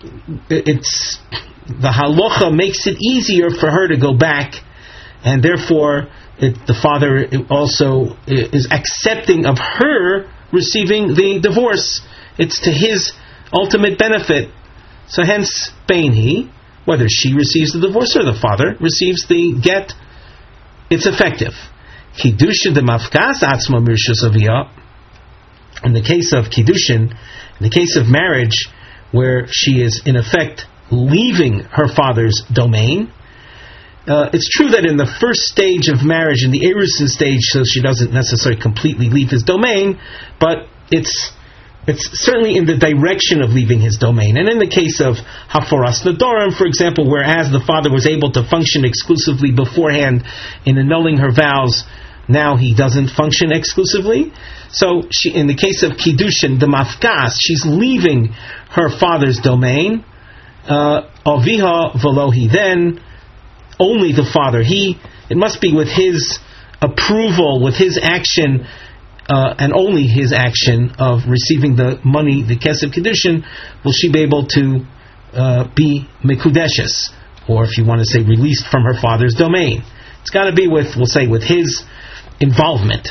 the halacha makes it easier for her to go back, and therefore the father also is accepting of her receiving the divorce. It's to his ultimate benefit. So hence, bein hi, whether she receives the divorce or the father receives the get, it's effective. Kiddushin de mafkas atzma mirshus avia. In the case of Kiddushin, in the case of marriage, where she is in effect leaving her father's domain, it's true that in the first stage of marriage, in the erusin stage, so she doesn't necessarily completely leave his domain, but it's certainly in the direction of leaving his domain. And in the case of Haforas Nadorim, for example, whereas the father was able to function exclusively beforehand in annulling her vows, now he doesn't function exclusively. So in the case of Kiddushin, the mafkas, she's leaving her father's domain. Aviha velohi, then only the father. It must be with his approval, with his action, and only his action of receiving the money, the kesef kiddushin, will she be able to be mekudeshes, or if you want to say released from her father's domain. It's got to be with, we'll say, with his involvement.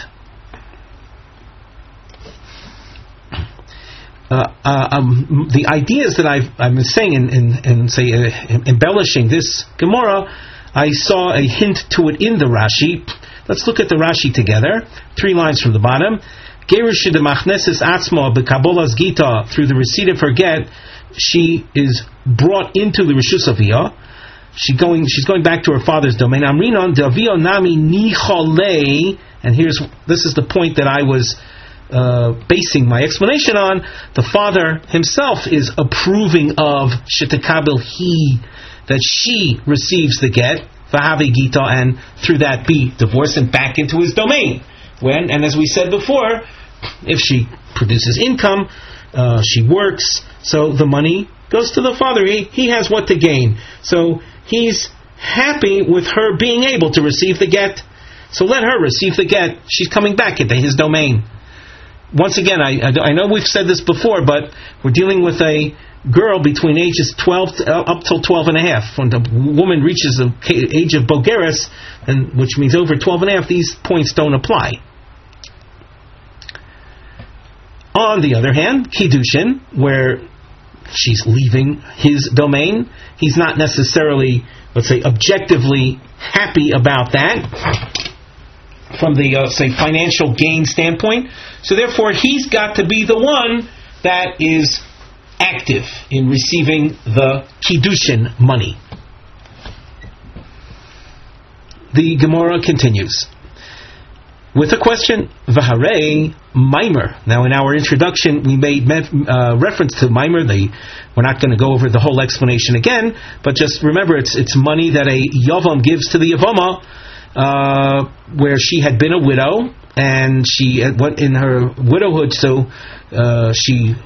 The ideas that I've been saying in embellishing this Gemara, I saw a hint to it in the Rashi. Let's look at the Rashi together. 3 lines from the bottom. Gerush de machneses atzma bekabolas gita, through the receipt of her get, she is brought into the reshus avia. She's going back to her father's domain. Amrinon de avia nami nichole, and this is the point that I was basing my explanation on. The father himself is approving of shetekabel he, that she receives the get, v'havi gita, and through that be divorced and back into his domain. And as we said before, if she produces income, she works, so the money goes to the father. He has what to gain. So he's happy with her being able to receive the get. So let her receive the get. She's coming back into his domain. Once again, I know we've said this before, but we're dealing with a girl between ages 12 up till 12 and a half. When the woman reaches the age of bogeres, which means over 12 and a half, these points don't apply. On the other hand, Kiddushin, where she's leaving his domain, he's not necessarily, let's say, objectively happy about that from the, financial gain standpoint. So therefore, he's got to be the one that is active in receiving the Kiddushin money. The Gemara continues with a question, V'harei Maimer. Now in our introduction we made reference to Maimer. We're not going to go over the whole explanation again, but just remember it's money that a Yavam gives to the Yavama where she had been a widow, and she went in her widowhood, so she...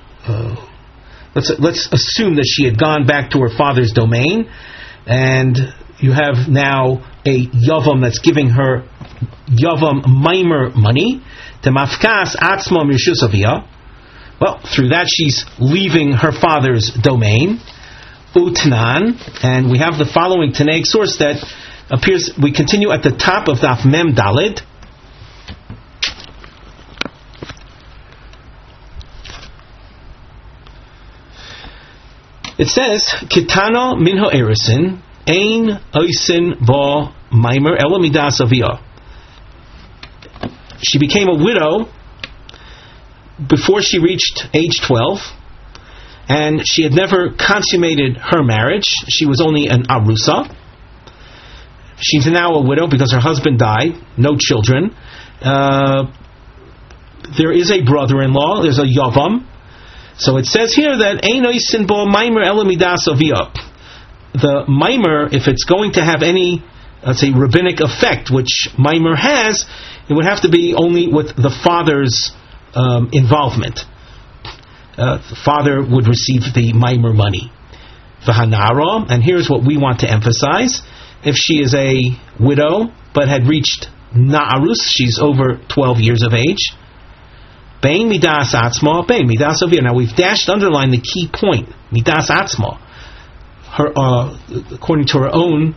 Let's assume that she had gone back to her father's domain, and you have now a yavam that's giving her yavam maimer money to mafkas atzma mirshus avia. Well, through that she's leaving her father's domain. Utnan, and we have the following Tanaic source that appears. We continue at the top of Daf Mem Dalid. It says, Kitano minho erisin, ein oisin bo maimer ela midas avia. She became a widow before she reached age 12, and she had never consummated her marriage. She was only an arusa. She's now a widow because her husband died, no children. There is a brother-in-law, there's a yavam. So it says here that ein oisin bo maimer ela midas avia. The maimer, if it's going to have any, let's say, rabbinic effect, which maimer has, it would have to be only with the father's involvement. The father would receive the maimer money. V'hanara, and here's what we want to emphasize: if she is a widow but had reached na'arus, she's over 12 years of age. Bein midas atzma, bein midas avia. Now we've underlined the key point. Midas atzma. Her, according to her own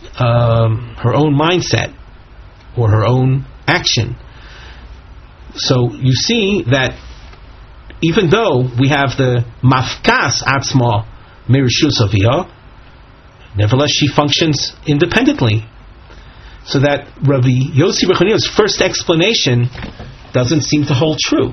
mindset or her own action. So you see that even though we have the mafkas atzma mirshus avia, nevertheless she functions independently. So that Rabbi Yossi bar Chanina's first explanation doesn't seem to hold true.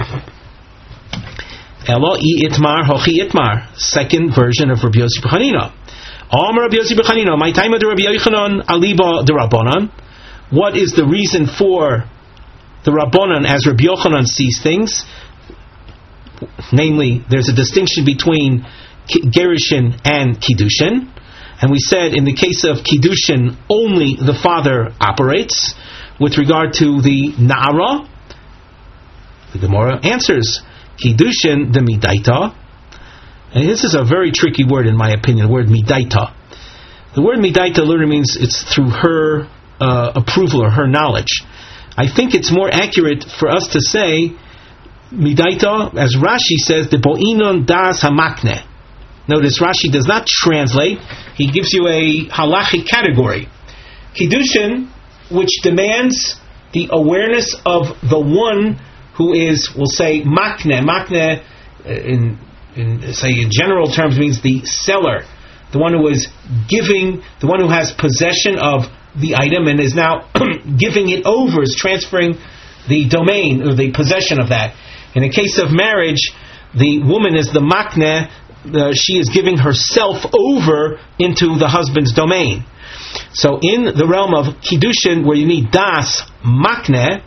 Elo I itmar hochi itmar. Second version of Rabbi Yossi bar Chanina. Amar Rabbi Yossi bar Chanina, my time of Rabbi Yochanan aliba de Rabbanan. What is the reason for the Rabbanan as Rabbi Yochanan sees things? Namely, there's a distinction between Gerushin and Kiddushin. And we said in the case of Kiddushin, only the father operates. With regard to the Na'ara, the Gemara answers, Kiddushin the Midaita. And this is a very tricky word in my opinion, the word Midaita. The word Midaita literally means it's through her approval or her knowledge. I think it's more accurate for us to say Midaita, as Rashi says, the Bo'inon das hamakne. Notice Rashi does not translate, he gives you a halachic category. Kiddushin, which demands the awareness of the one who is, we'll say, makne. Makne, in general terms, means the seller, the one who is giving, the one who has possession of the item and is now giving it over, is transferring the domain or the possession of that. In the case of marriage, the woman is the makne, she is giving herself over into the husband's domain. So in the realm of Kiddushin, where you need das makne,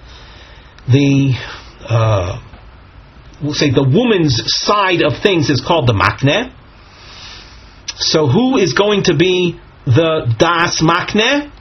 we'll say the woman's side of things is called the makne. So who is going to be the das makne?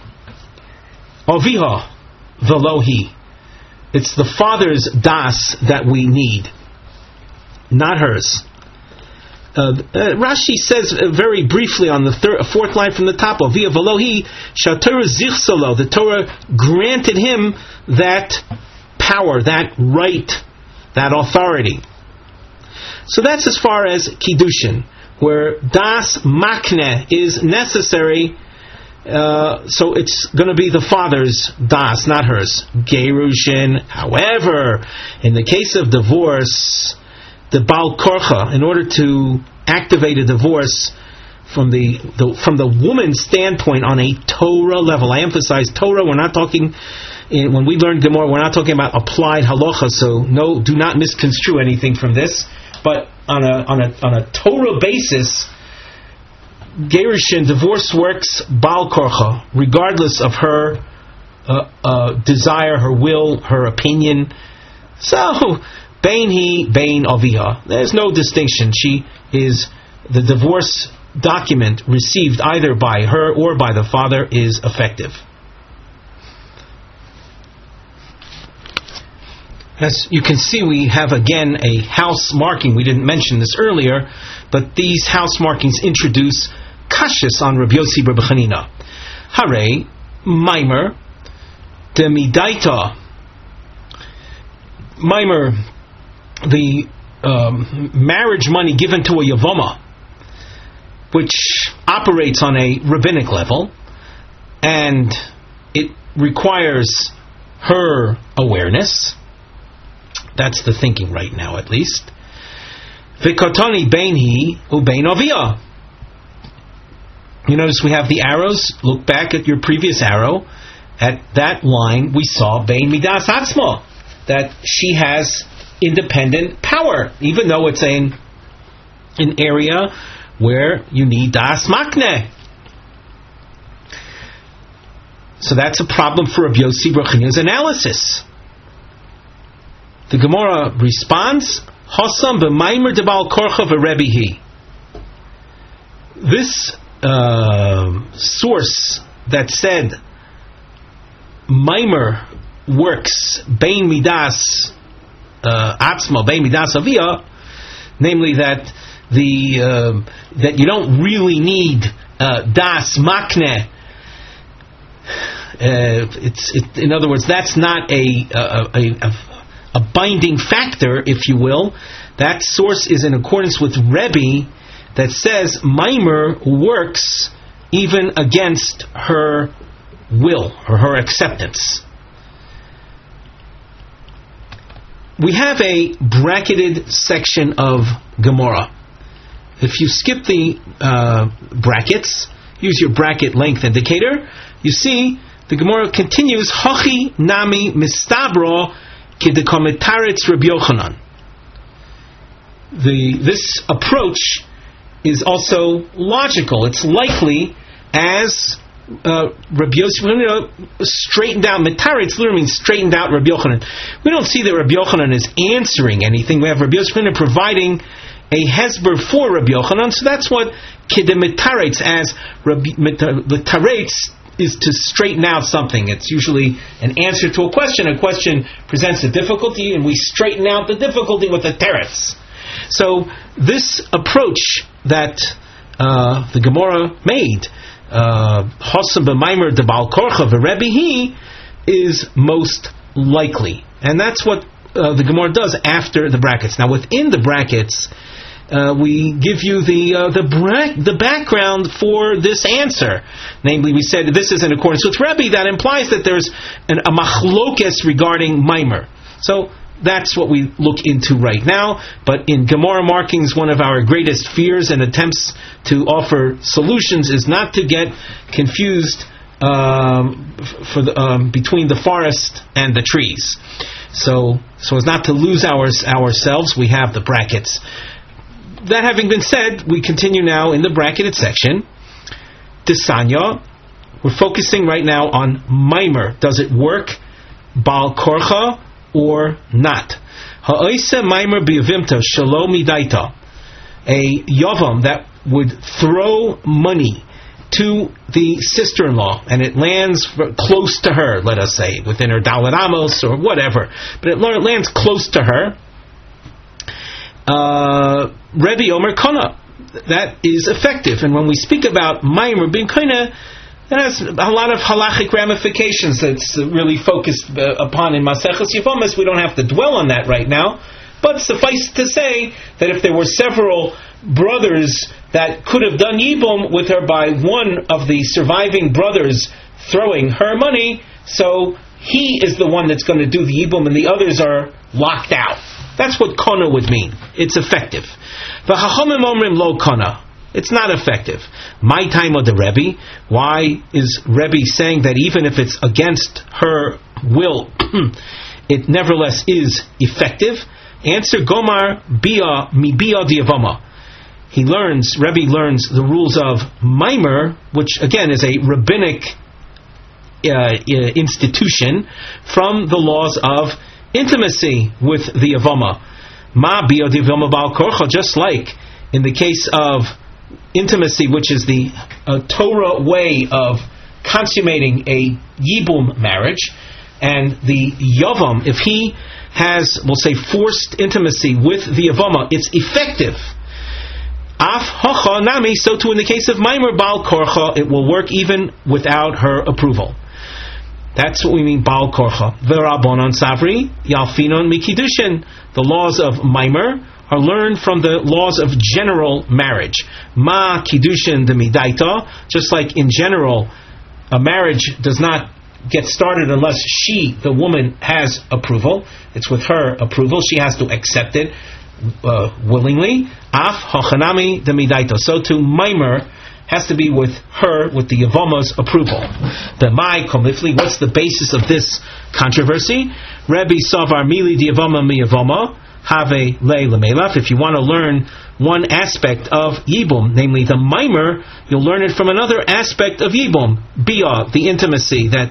Aviha velohi. It's the father's das that we need, not hers. Rashi says very briefly on the fourth line from the top of Via Velohi Shatorah Zichsalo, the Torah granted him that power, that right, that authority. So that's as far as Kiddushin, where Das Makne is necessary. So it's going to be the father's das, not hers. Gerushin, however, in the case of divorce, the Baal Korcha, in order to activate a divorce from the woman's standpoint on a Torah level. I emphasize Torah. We're not talking, when we learn Gemara, we're not talking about applied halacha. So do not misconstrue anything from this. But on a Torah basis, Gerushin, divorce works Baal Korcha, regardless of her desire, her will, her opinion. So Bein he, bein aviha. There's no distinction. She is, the divorce document received either by her or by the father is effective. As you can see, we have again a house marking. We didn't mention this earlier, but these house markings introduce kashis on Rabbi Yossi bar Chanina. Hare, Maimer, de Midaita. Maimer, the marriage money given to a Yavoma, which operates on a rabbinic level, and it requires her awareness. That's the thinking right now, at least. V'kotani beinhi ubein avia. You notice we have the arrows. Look back at your previous arrow. At that line, we saw bein midas atzma, that she has independent power, even though it's an area where you need das makne. So that's a problem for Rabbi Yossi bar Chanina's analysis. The Gemara responds, Hossam b'maimer debal korcha v'rebihi. This source that said Maimer works bein midas atzma, bein midas avia, namely that that you don't really need das makne. In other words, that's not a binding factor, if you will. That source is in accordance with Rebbe that says Maimer works even against her will or her acceptance. We have a bracketed section of Gemara. If you skip the brackets, use your bracket length indicator, you see the Gemara continues, Hachi nami mistabro kidekometaretz Rabbi Yochanan. This approach is also logical. It's likely as Rabbi Yossi straightened out. Metaretz literally means straightened out Rabbi Yochanan. We don't see that Rabbi Yochanan is answering anything. We have Rabbi Yossi providing a hesber for Rabbi Yochanan. So that's what kidemetaretz, as Metaretz is to straighten out something. It's usually an answer to a question. A question presents a difficulty, and we straighten out the difficulty with a teretz. So this approach that the Gemara made, Hossam b'maimer debal korcha v'rebihi, is most likely, and that's what the Gemara does after the brackets. Now, within the brackets, we give you the background for this answer. Namely, we said this is in accordance with Rebbe. That implies that there's a machlokes regarding Maimer. So that's what we look into right now. But in Gemara markings, one of our greatest fears and attempts to offer solutions is not to get confused between the forest and the trees. So as not to lose ourselves, we have the brackets. That having been said, we continue now in the bracketed section. Tisanya, we're focusing right now on Maimer. Does it work Baal Korcha or not? Ha'oise Maimer b'yavimta shalom midaita. A yavam that would throw money to the sister-in-law, and it lands close to her, let us say, within her Dalet Amos or whatever, but it lands close to her. Rebbe Omer Kana, that is effective. And when we speak about Maimer being Kana, that has a lot of halachic ramifications that's really focused upon in Maseches Yevomis. We don't have to dwell on that right now, but suffice to say that if there were several brothers that could have done Yibum with her by one of the surviving brothers throwing her money, so he is the one that's going to do the Yibum and the others are locked out. That's what Kana would mean. It's effective. V'chachamim omrim lo Kana. It's not effective. My time of the Rebbe. Why is Rebbe saying that even if it's against her will, it nevertheless is effective? Answer: Gomar bia mi bia diavama. Rebbe learns the rules of Maimer, which again is a rabbinic institution, from the laws of intimacy with the Avama. Ma bia diavama bal korcha, just like in the case of intimacy, which is the Torah way of consummating a Yibum marriage, and the Yavam, if he has, we'll say, forced intimacy with the Avoma, it's effective. Af hocha nami, so too in the case of Maimer Baal Korcha, it will work even without her approval. That's what we mean, Baal Korcha. V'Rabbanan Savri, Yalfinon Mikidushin. The laws of Maimer are learned from the laws of general marriage. Ma Kiddushin de Midaita, just like in general, a marriage does not get started unless she, the woman, has approval. It's with her approval. She has to accept it willingly. Af hochanami de midaito. So too, Maimer has to be with her, with the Yavoma's approval. The Mai Komifli, what's the basis of this controversy? Rebbe Savar Mili di Yavoma mi Yavoma, Have Le Lemelaf. If you want to learn one aspect of Yibum, namely the Maimer, you'll learn it from another aspect of Yibum, Bia, the intimacy that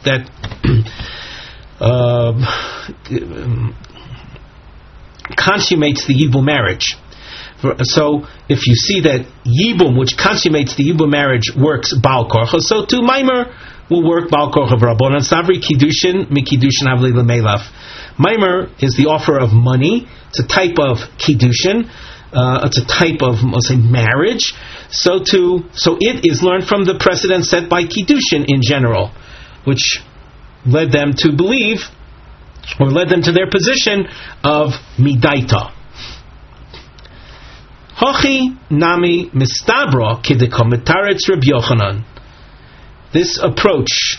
consummates the Yibum marriage. So, if you see that Yibum, which consummates the Yibum marriage, works Baal Korcha, so too Maimer will work Baal Korcha V'Rabbanan Savri Kiddushin Mikidushin Havli L'Meilaf. Maimer is the offer of money. It's a type of Kiddushin. It's a type of, let's say, marriage. So it is learned from the precedent set by Kiddushin in general, which led them to believe, or led them to their position of Midaita. Hochi nami mistabra kidekomitaretz Reb Yochanan. This approach,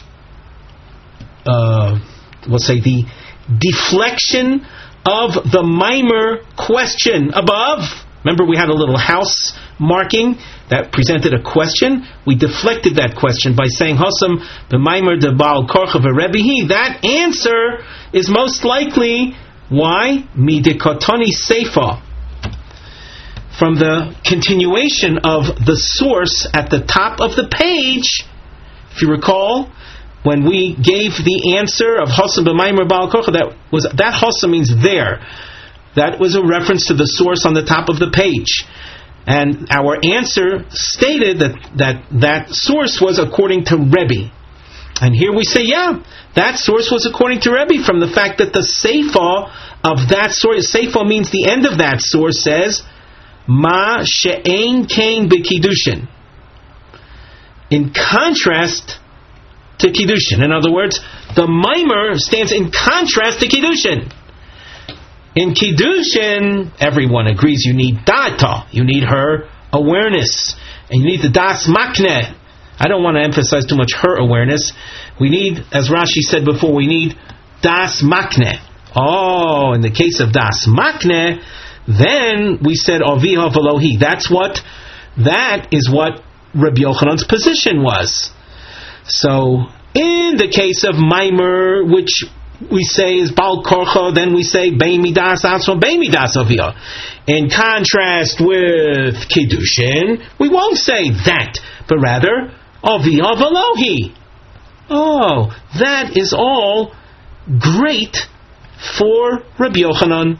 we'll say the deflection of the Maimer question above. Remember, we had a little house marking that presented a question. We deflected that question by saying Hosam b'Maimer de Baal Korcha v'Rebbehi. That answer is most likely why midikotoni seifa. From the continuation of the source at the top of the page, if you recall, when we gave the answer of Hosam b'Maimer Baal Korcha, that Hosam means there. That was a reference to the source on the top of the page. And our answer stated that source was according to Rebbe. And here we say, that source was according to Rebbe from the fact that the Seifa of that source, Seifa means the end of that source, says, Ma she'ein kain b'kiddushin. In contrast to Kiddushin. In other words, the Maimer stands in contrast to Kiddushin. In Kiddushin, everyone agrees you need data, you need her awareness, and you need the das makne. I don't want to emphasize too much her awareness. We need, as Rashi said before, we need das makne. Oh, in the case of das makne, then we said aviha velohi. That is what Rabbi Yochanan's position was. So, in the case of Maimer, which we say is Baal Korcha, then we say Bein Midas Atzma, Bein Midas Aviyah. In contrast with Kiddushin, we won't say that, but rather Aviyah Velohi. Oh, that is all great for Rabbi Yochanan.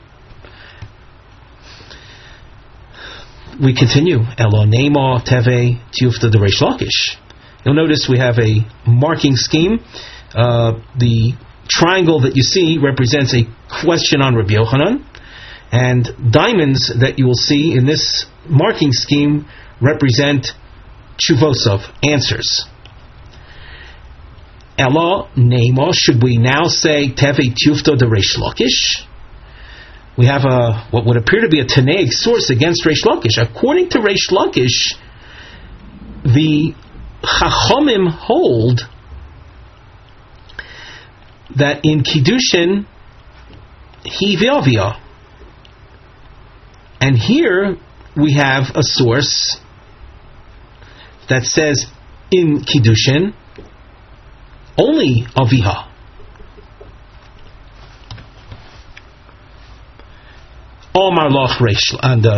We continue. Elo Neima Teve Tiyufta de Reish Lakish. You'll notice we have a marking scheme. The triangle that you see represents a question on Rabbi Yochanan, and diamonds that you will see in this marking scheme represent Chuvosov, answers. Elo Neima, should we now say Teve Tiyufta de Reish Lakish? We have what would appear to be a Tanaic source against Reish Lakish. According to Reish Lakish, the Chachomim hold that in Kiddushin, he v'avia. And here we have a source that says in Kiddushin, only aviha. Omar loch reish,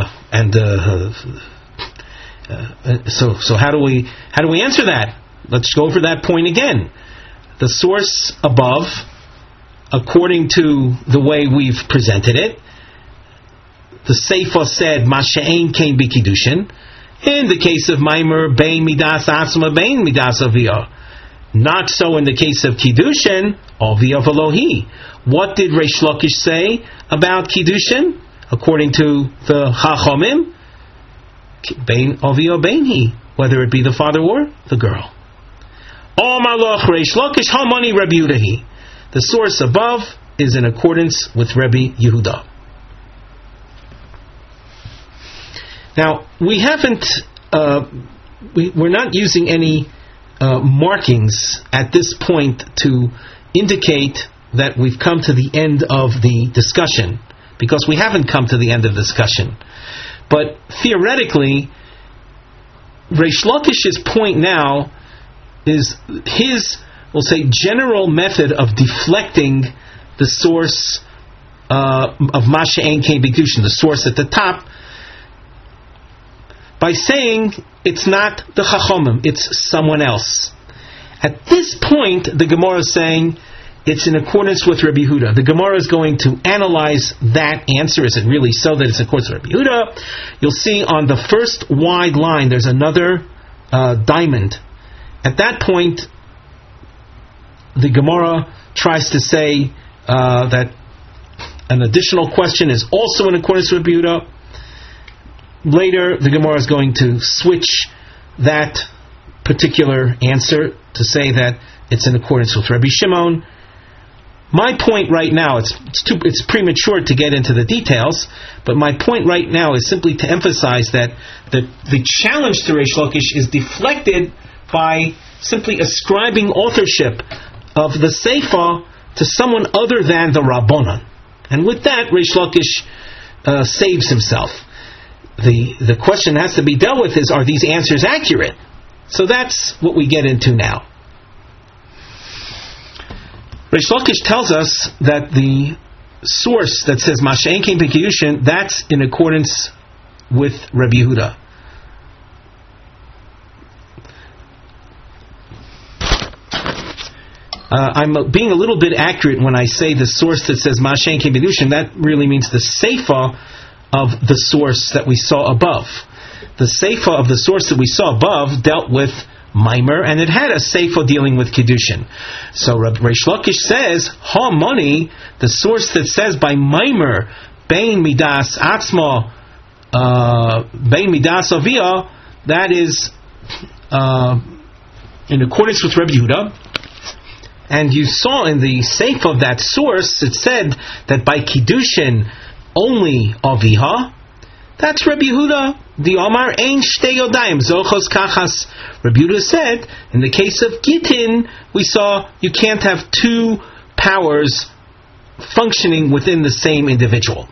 so how do we answer that? Let's go over that point again. The source above, according to the way we've presented it, the Seifa said Masha'ain kain b'kiddushin. In the case of Maimer, Bein Midas Atzma, Bein Midas Aviyah. Not so in the case of Kiddushin, Avi Avalohi. What did Reish Lakish say about Kiddushin? According to the Chachomim, Bein Avi o Bein Hi, whether it be the father or the girl. Malach Reish Lakish Hamani Rabbi Yehuda. The source above is in accordance with Rabbi Yehuda. Now, we haven't, we're not using any markings at this point to indicate that we've come to the end of the discussion, because we haven't come to the end of the discussion. But theoretically, Reish Lakish's point now is his, we'll say, general method of deflecting the source of Masha Ein Kein B'Kiddushin, the source at the top, by saying it's not the Chachomim, it's someone else. At this point, the Gemara is saying it's in accordance with Rabbi Yehuda. The Gemara is going to analyze that answer. Is it really so that it's in accordance with Rabbi Yehuda? You'll see on the first wide line there's another diamond. At that point, the Gemara tries to say that an additional question is also in accordance with Rabbi Yehuda. Later, the Gemara is going to switch that particular answer to say that it's in accordance with Rabbi Shimon. My point right now, it's premature to get into the details, but my point right now is simply to emphasize that the challenge to Reish Lakish is deflected by simply ascribing authorship of the Seifa to someone other than the Rabbanan. And with that, Reish Lakish saves himself. The question has to be dealt with is, are these answers accurate? So that's what we get into now. Reish Lakish tells us that the source that says Masha Ein Kein B'Kiddushin, that's in accordance with Rabbi Yehuda. I'm being a little bit accurate when I say the source that says Masha Ein Kein B'Kiddushin. That really means the Seifa of the source that we saw above. The Seifa of the source that we saw above dealt with Maimer, and it had a Seifa dealing with Kiddushin. So Reish Lakish says, Ha Moni, the source that says by Maimer, Bein Midas Atzma, Bein Midas Avia, that is in accordance with Rabbi Yehuda. And you saw in the Seifa of that source, it said that by Kiddushin, only Aviha. That's Rabbi Yehuda. The Omar Ein Shtei Yodayim Zochos Kachas. Rabbi Yehuda said, in the case of Gittin, we saw you can't have two powers functioning within the same individual.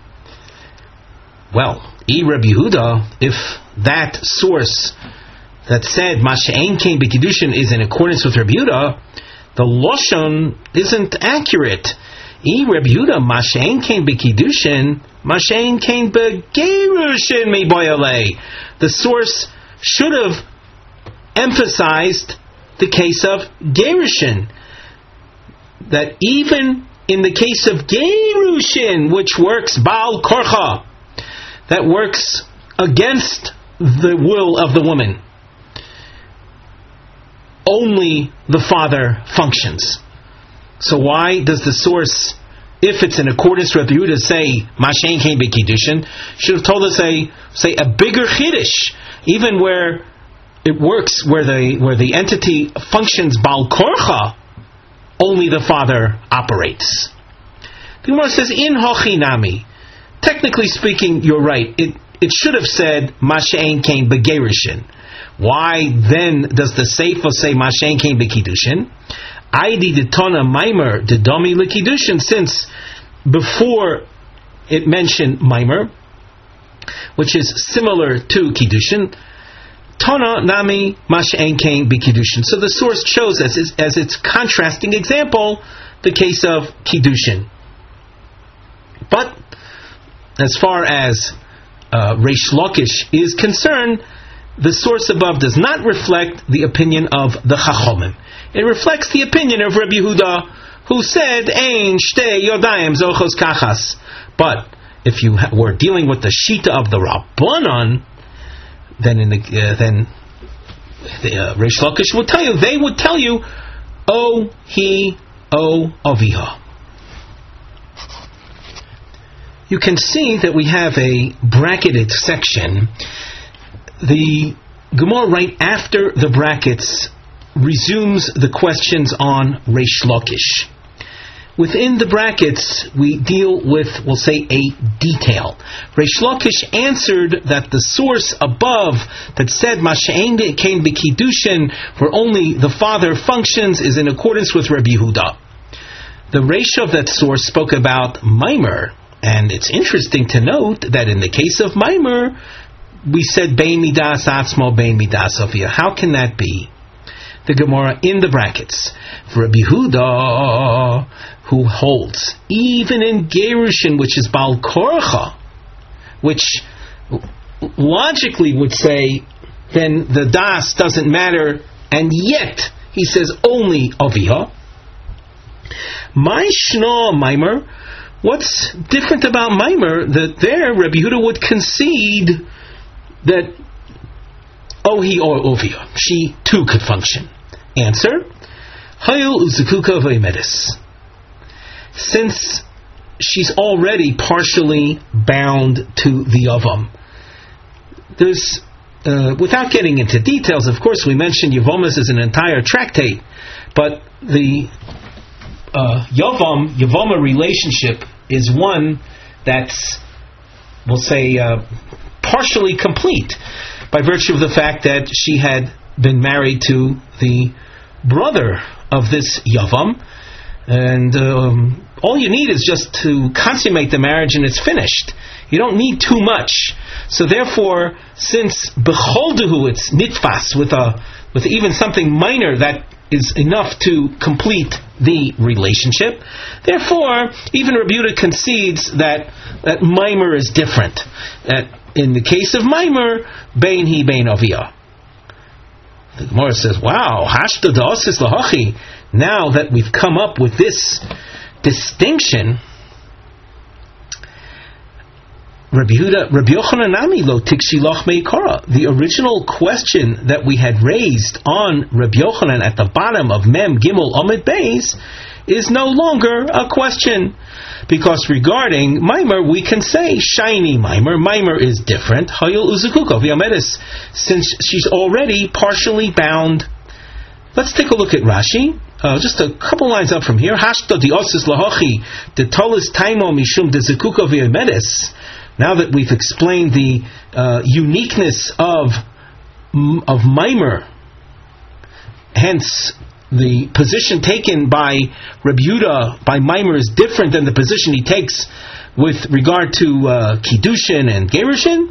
Well, Rabbi Yehuda, if that source that said Masha Ein Kein B'Kiddushin is in accordance with Rabbi Yehuda, the Loshon isn't accurate. Rabbi Yehuda, Masha Ein Kein B'Kiddushin, Masha Ein Kein B'Gerushin Miboyalei. The source should have emphasized the case of Gerushin. That even in the case of Gerushin, which works Baal Korcha, that works against the will of the woman, only the father functions. So why does the source, if it's in accordance with Rabbi Yehuda, say Masha Ein Kein B'Kiddushin, should have told us say a bigger chiddush, even where it works, where the entity functions Baal Korcha, only the father operates. The Gemara says in Hochinami. Technically speaking, you're right. It should have said Masha Ein Kein B'Gerushin. Why then does the Seifa say Masha Ein Kein B'Kiddushin? Aidi detona Maimer dedomi l'Kiddushin, since before it mentioned Maimer, which is similar to Kiddushin, Tona nami Masha Ein Kein B'Kiddushin. So the source chose as its contrasting example the case of Kiddushin. But as far as Reish Lakish is concerned, the source above does not reflect the opinion of the Chachomim. It reflects the opinion of Rabbi Yehuda, who said, Ein Shtei Yodayim Zochos Kachas. But if you were dealing with the Shita of the Rabbanan, then Reish Lakish would tell you, they would tell you, O he, O aviha. You can see that we have a bracketed section. The Gemara right after the brackets resumes the questions on Reish Lakish. Within the brackets, we deal with, we'll say, a detail. Reish Lakish answered that the source above that said Masha'ein came b'kiddushin, where only the father functions, is in accordance with Rabbi Yehuda. The Reish of that source spoke about Maimer, and it's interesting to note that in the case of Maimer, we said Bein Midas Atzmo, Bein Midas Aviyah. How can that be? The Gemara in the brackets. For Rabbi Yehuda, who holds, even in Gerushin, which is Baal Korcha, which logically would say, then the Das doesn't matter, and yet he says only Aviyah. My Shna Maimer, what's different about Maimer, that there Rabbi Yehuda would concede that Ohi or Ovia, she too could function. Answer, Hayil Uzukuka Vaymedes. Since she's already partially bound to the Yavam. There's, without getting into details, of course we mentioned Yavamas is an entire tractate, but the Yavama relationship is one that's, we'll say, partially complete by virtue of the fact that she had been married to the brother of this Yavam, and all you need is just to consummate the marriage and it's finished. You don't need too much. So therefore, since B'cholduhu, it's nitfas, with even something minor that is enough to complete the relationship. Therefore, even Rabbi Yehuda concedes that Maimer is different. That in the case of Maimer, Bein hi Bein Aviyah. The Gemara says, wow, hashta da'asis lahachi. Now that we've come up with this distinction, Rabbi Yochanan Nami lo tikshilach meikara. The original question that we had raised on Rabbi Yochanan at the bottom of Mem Gimel Amid Beis is no longer a question, because regarding Maimer we can say shiny Maimer. Maimer is different. Hayil uzukukov yamedes, since she's already partially bound. Let's take a look at Rashi. Just a couple lines up from here. Hashta di osis lahachi de tolis taimo mishum de zukukov yamedes. Now that we've explained the uniqueness of Maimer, hence the position taken by Rabbi Yehuda by Maimer is different than the position he takes with regard to Kiddushin and Gerushin.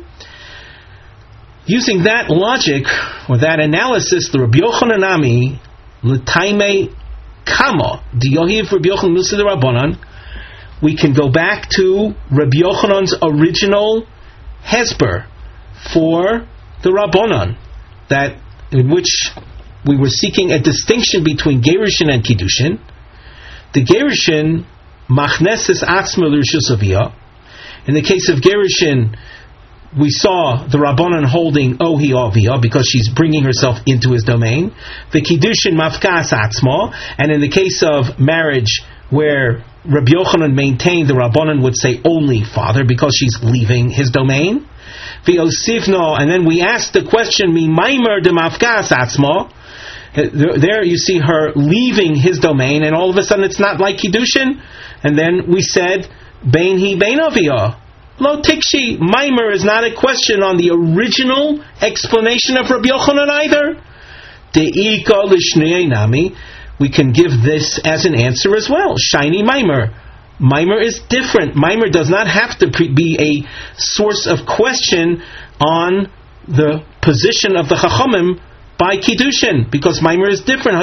Using that logic or that analysis, the Rabbi Yochanan Nami l'taime kama diyohiv Rabbi Yochanan Musa de Rabbanan, we can go back to Rabbi Yochanan's original hesper for the Rabbanan, that in which we were seeking a distinction between Gerushin and Kiddushin. The Gerushin, machneses atzma l'rishus aviyah. In the case of Gerushin, we saw the Rabbanan holding Ohi Aviyah because she's bringing herself into his domain. The Kiddushin mafkas atzma, and in the case of marriage, where Rabbi Yochanan maintained the Rabbanan would say only father because she's leaving his domain. V'osivno, and then we asked the question, mi maimer de mafkas atzma. There you see her leaving his domain, and all of a sudden it's not like Kiddushin. And then we said, bein hi bein aviyah. Lo tikshi, maimer is not a question on the original explanation of Rabbi Yochanan either. De'ika l'shnei nami. We can give this as an answer as well. Shiny Maimer. Maimer is different. Maimer does not have to be a source of question on the position of the Chachamim by Kiddushin, because Maimer is different.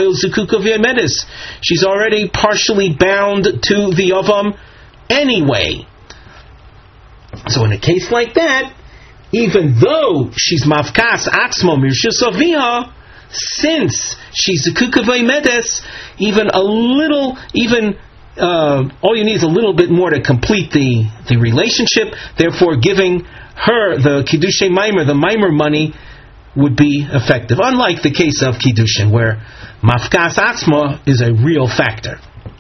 She's already partially bound to the Yavam anyway. So in a case like that, even though she's Mavkas Atzmo Mirshus Aviyah, since she's a Kukavay Medes, even a little, all you need is a little bit more to complete the relationship. Therefore, giving her the Kiddushay Maimer, the Maimer money, would be effective, unlike the case of Kiddushin, where Mafkas Atzma is a real factor.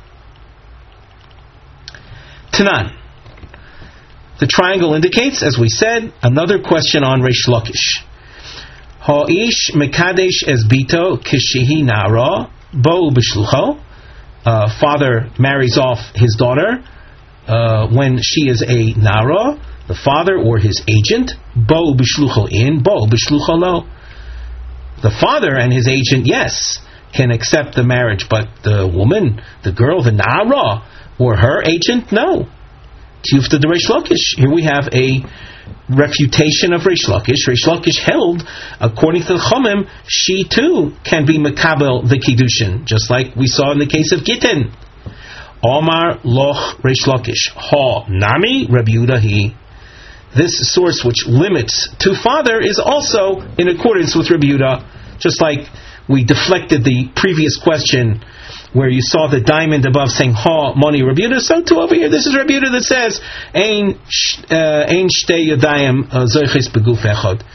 Tanan. The triangle indicates, as we said, another question on Reish Lakish. Ha'ish mekadesh es bito kishihi na'ara bo b'shlucho. Father marries off his daughter when she is a nara, the father or his agent. Bo b'shlucho in, bo b'shlucho lo. The father and his agent, yes, can accept the marriage, but the woman, the girl, the nara, or her agent, no. Tiyufta de Reish Lakish. Here we have a refutation of Reish Lakish. Reish Lakish held, according to the Chomim, she too can be Mekabel the Kiddushin, just like we saw in the case of Gittin. Omar Loch Reish Lakish. Ha Nami Rabbi Yehuda Hi. This source which limits to father is also in accordance with Rabbi Yehuda, just like we deflected the previous question where you saw the diamond above saying Ha Moni Rabbi Yehuda. So too over here, this is Rabbi Yehuda that says Ein Shtei Yadayim Zoiches Beguf Echad,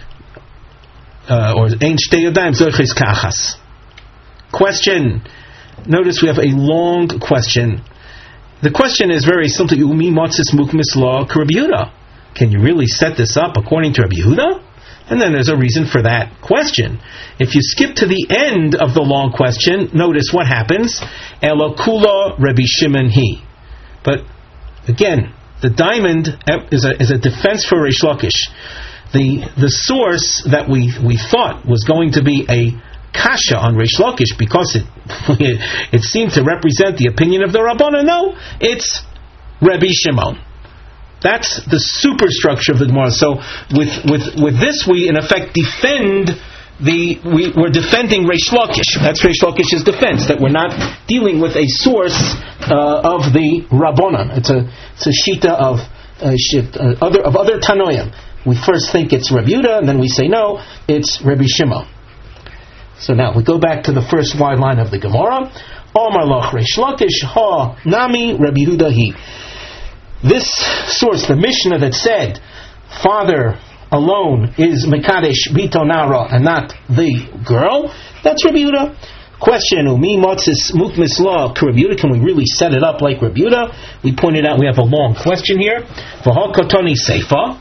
or Ein Shtei Yadayim Zoiches Kachas. Question. Notice we have a long question. The question is very simple. Umi Motzis Mukmis Law Rabbi Yehuda. Can you really set this up according to Rabbi Yehuda? And then there's a reason for that question. If you skip to the end of the long question, notice what happens. Elokula Rabbi Shimon Hi. But again, the diamond is a defense for Reish Lakish. The source that we thought was going to be a kasha on Reish Lakish because it seemed to represent the opinion of the Rabbanan. No, it's Rabbi Shimon. That's the superstructure of the Gemara. So with this, we in effect we're defending Reish Lakish. That's Reish Lakish's defense, that we're not dealing with a source of the Rabbanan. It's a shita of other Tanoim. We first think it's Rabbi Yehuda, and then we say no, it's Rabbi Shimon. So now we go back to the first wide line of the Gemara. Omar Loch Reish Lakish Ha Nami Rabbi Yehuda Hi. This source, the Mishnah that said father alone is Mekadesh Bito Nara and not the girl, that's Rabbi Yehuda. Question, Umi Motzis Mukmis Law Rabbi Yehuda, can we really set it up like Rabbi Yehuda? We pointed out we have a long question here. V'hakotoni Seifa.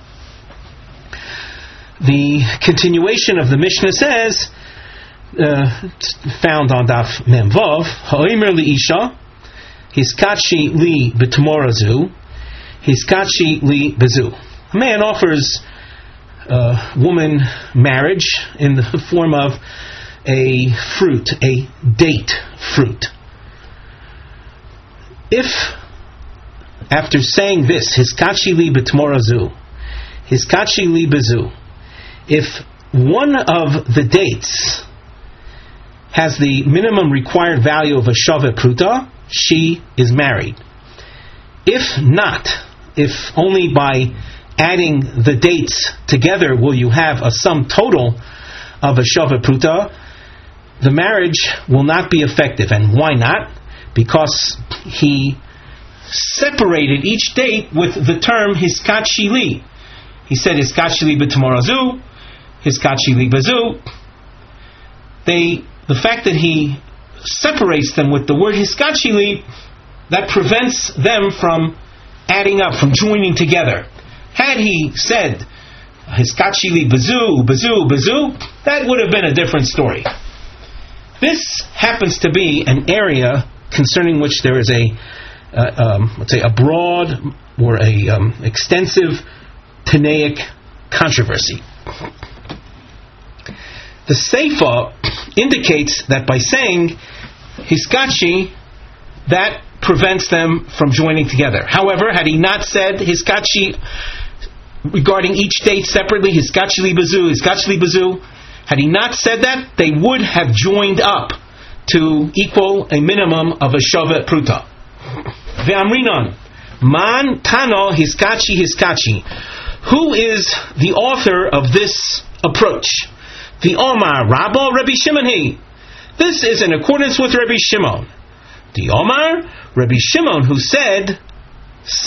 The continuation of the Mishnah says, found on Daf Mem Vav, Ha'omer Li'isha Hiskachi Li B'Tmorazu Hiskachi Li Bezu. A man offers woman marriage in the form of a fruit, a date fruit. If, after saying this, Hiskachi Li B'Tmorazu, Hiskachi Li Bezu, if one of the dates has the minimum required value of a Shaveh Pruta, she is married. If not, if only by adding the dates together will you have a sum total of a Shaveh Pruta, the marriage will not be effective. And why not? Because he separated each date with the term Hiskachi Li. He said Hiskachi Li B'Tmorazu, Hiskachi Li Bezu. The fact that he separates them with the word Hiskachi Li, that prevents them from adding up, from joining together. Had he said Hiskachi Li Bezu, Bezu, Bezu, that would have been a different story. This happens to be an area concerning which there is let's say a broad or a extensive Tanaic controversy. The Seifa indicates that by saying Hiskachi, that prevents them from joining together. However, had he not said Hiskachi regarding each date separately, Hiskachi Li Bezu, Hiskachi Li Bezu, had he not said that, they would have joined up to equal a minimum of a Shaveh Pruta. Ve'amrinon, Man Tano Hiskachi Hiskachi. Who is the author of this approach? The Omar Rabba Rabbi Shimon Hi. This is in accordance with Rabbi Shimon. The Omar Rabbi Shimon, who said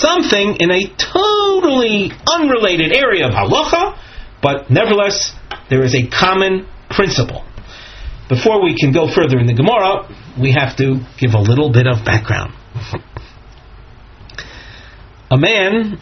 something in a totally unrelated area of halacha, but nevertheless there is a common principle. Before we can go further in the Gemara, we have to give a little bit of background. A man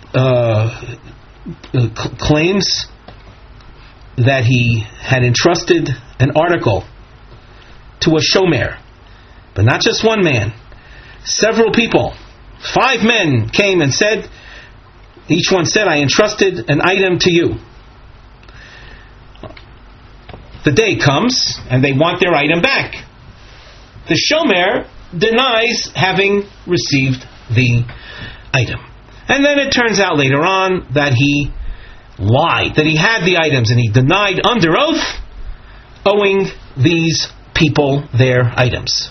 claims that he had entrusted an article to a shomer, but not just one man, several people. 5 men came and said, each one said, I entrusted an item to you. The day comes and they want their item back. The shomer denies having received the item. And then it turns out later on that he lied, that he had the items, and he denied under oath owing these people their items.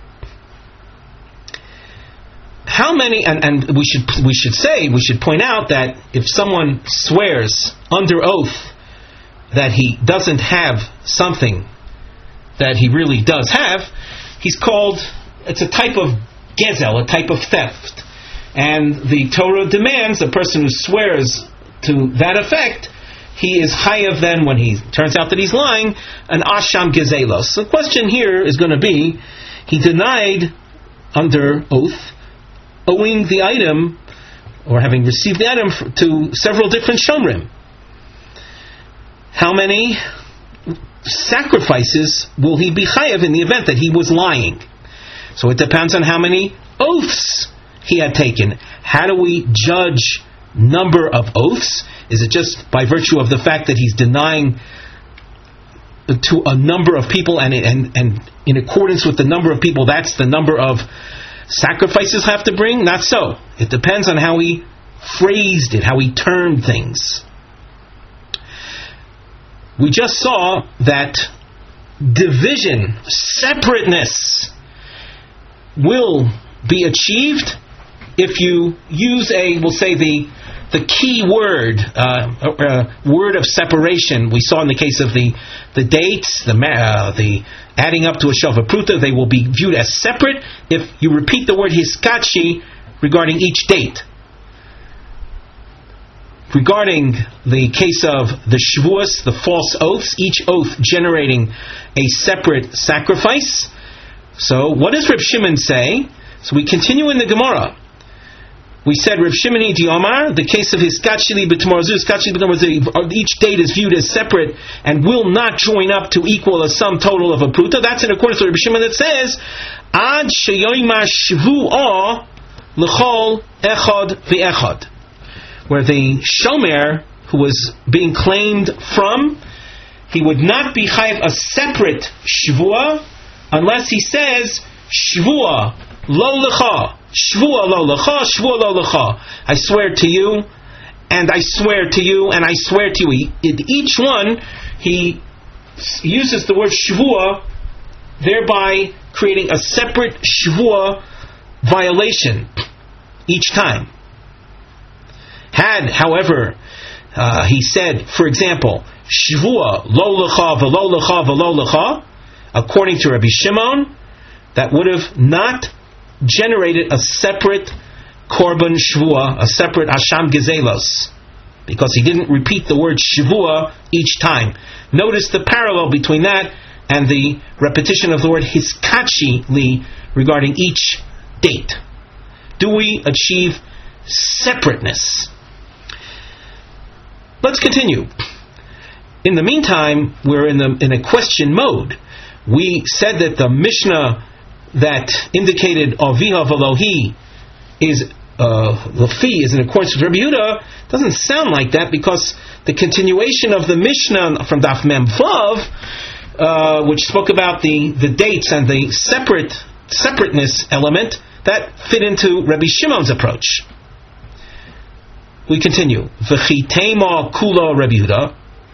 How many, and we should point out that if someone swears under oath that he doesn't have something that he really does have, it's a type of gezel, a type of theft. And the Torah demands a person who swears to that effect, he is chayav then, when he turns out that he's lying, an asham gezelos. The question here is going to be, he denied under oath owing the item, or having received the item to several different shomrim. How many sacrifices will he be chayav in the event that he was lying? So it depends on how many oaths he had taken. How do we judge number of oaths? Is it just by virtue of the fact that he's denying to a number of people, and in accordance with the number of people, that's the number of sacrifices have to bring? Not so. It depends on how he phrased it, how he termed things. We just saw that division, separateness, will be achieved if you use we'll say the key word, word of separation. We saw in the case of the dates, the adding up to a shofar pruta, they will be viewed as separate if you repeat the word hiskachi regarding each date. Regarding the case of the shvuos, the false oaths, each oath generating a separate sacrifice. So what does Reb Shimon say? So we continue in the Gemara. We said Reb Shimon di Omar, the case of hiskachili b'tmorazu, each date is viewed as separate and will not join up to equal a sum total of a pruta. That's in accordance with Reb Shimon that says, Ad sheyoyma shvu'ah l'chol echad v'echad, where the shomer who was being claimed from, he would not be chayav a separate shvuah unless he says shvuah lo lecha, shvuah lo lecha, shvuah lo lecha. I swear to you, and I swear to you, and I swear to you. Each one, he uses the word shvuah, thereby creating a separate shvuah violation each time. Had, however, he said, for example, shvuah lo lecha v'lo lecha v'lo lecha, according to Rabbi Shimon, that would have not generated a separate korban shvuah, a separate asham gezelos, because he didn't repeat the word shvuah each time. Notice the parallel between that and the repetition of the word hiskachi li regarding each date. Do we achieve separateness? Let's continue. In the meantime, we're in a question mode. We said that the Mishnah that indicated Aviha Velohi is Lafi is in accordance with Rabbi Yehuda doesn't sound like that, because the continuation of the Mishnah from Daf Mem Vav, which spoke about the dates and the separateness element, that fit into Rabbi Shimon's approach. We continue. V'chitema kula Rabbi Yehuda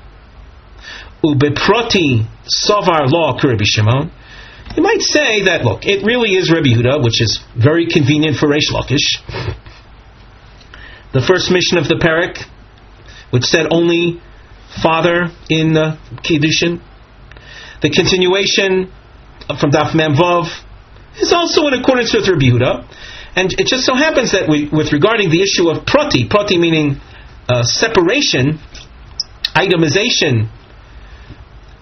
ubeproti savar law Rabbi Shimon. You might say that, look, it really is Rabbi Yehuda, which is very convenient for Reish Lakish. The first mission of the Perek, which said only father in Kiddushin. The continuation from Daf Mem Vav is also in accordance with Rabbi Yehuda. And it just so happens that with regarding the issue of proti meaning separation, itemization,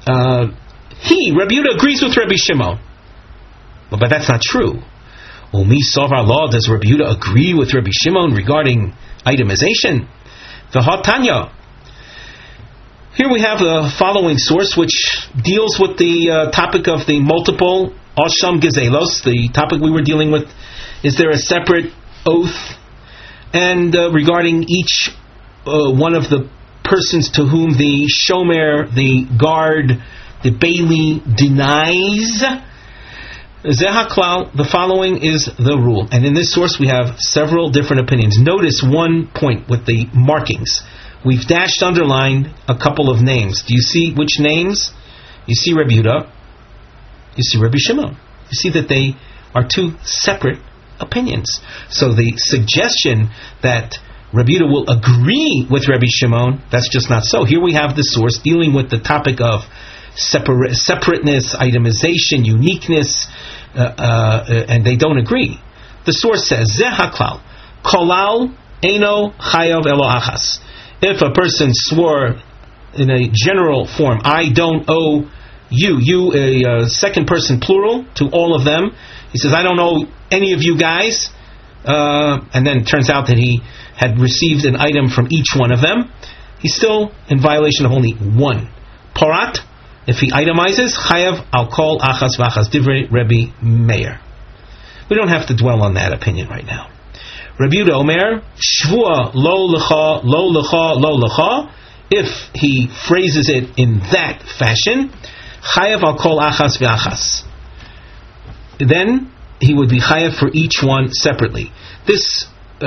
Rabbi Yehuda agrees with Rabbi Shimon. But that's not true. Umi Sovar Law, does Rabbi Yehuda agree with Rabbi Shimon regarding itemization? V'hatanya. Here we have the following source which deals with the topic of the multiple Asham Gezelos, the topic we were dealing with. Is there a separate oath? And regarding each one of the persons to whom the Shomer, the guard, the Bailey denies, Zehaklal, the following is the rule. And in this source we have several different opinions. Notice one point with the markings. We've underlined a couple of names. Do you see which names? You see Rabbi Yehuda. You see Rabbi Shimon. You see that they are two separate opinions. So the suggestion that Rabbi Yehuda will agree with Rabbi Shimon, that's just not so. Here we have the source dealing with the topic of separateness, itemization, uniqueness, and they don't agree. The source says, Zeh haklal, kolal eino chayav elo achas. If a person swore in a general form, I don't owe you a second person plural to all of them. He says, I don't owe any of you guys. And then it turns out that he had received an item from each one of them. He's still in violation of only one. Parat, if he itemizes, chayav al kol achas v'achas, divrei Rabbi Meir. We don't have to dwell on that opinion right now. Rabbi Yehuda Omer, shvua lo lecha, lo lecha, lo lecha. If he phrases it in that fashion, chayav al kol achas v'achas, then he would be chayav for each one separately. This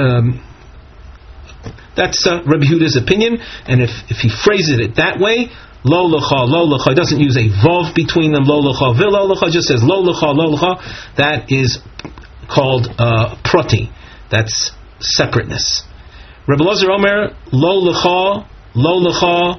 that's Rabbi Yehuda's opinion, and if he phrases it that way, lo lecha, it doesn't use a vav between them, lo lecha, v'lo lecha, just says lo lecha, that is called prati. That's separateness. Rabbi Elazar Omer, lo lecha, v'lo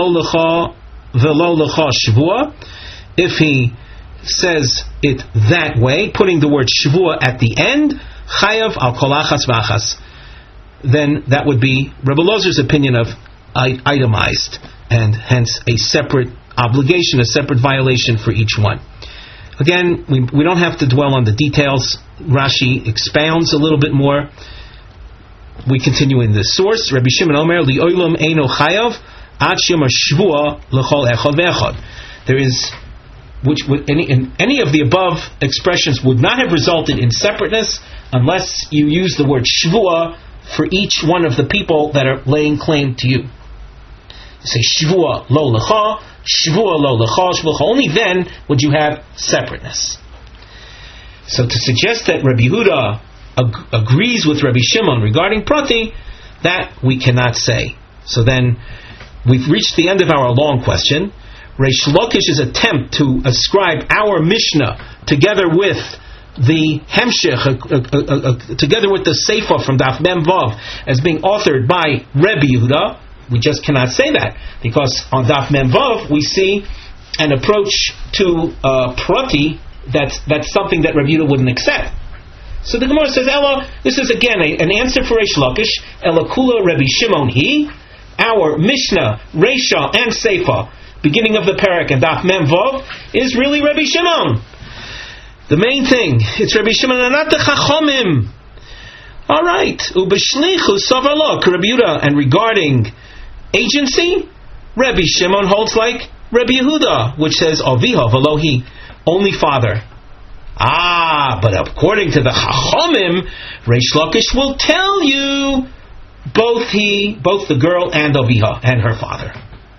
lecha shvua. If he says it that way, putting the word shvua at the end, chayav al kol achas v'achas, then that would be Rabbi Elazar's opinion of itemized, and hence a separate obligation, a separate violation for each one. Again, we don't have to dwell on the details. Rashi expounds a little bit more. We continue in this source. Rabbi Shimon Omer, li'olam eino chayav ad shema shvua l'chol echad ve'echad. There is, which would, any of the above expressions would not have resulted in separateness unless you use the word shvua for each one of the people that are laying claim to you. You say shvua lo lecha, shvua lo lecha, shvua. Only then would you have separateness. So to suggest that Rabbi Yehuda agrees with Rabbi Shimon regarding prati, that we cannot say. So then we've reached the end of our long question. Reish Lakish's attempt to ascribe our Mishnah together with the Hemshech, together with the Sefer from Daf Mem Vav as being authored by Rabbi Yehuda, we just cannot say that, because on Daf Mem Vav we see an approach to prati that's something that Rabbi Yehuda wouldn't accept. So the Gemara says, Ella, this is again an answer for Reish Lakish. Ella kula Rabbi Shimon he, our Mishnah, Reisha and Sefer, beginning of the parak and Daf Mem Vav, is really Rabbi Shimon. The main thing, it's Rabbi Shimon and not the Chachomim. All right, ubeshlichu savarlok Rabbi Yehuda, and regarding agency, Rabbi Shimon holds like Rabbi Yehuda, which says aviha v'lohi, only father. But according to the Chachomim, Reish Lakish will tell you both the girl and aviha and her father.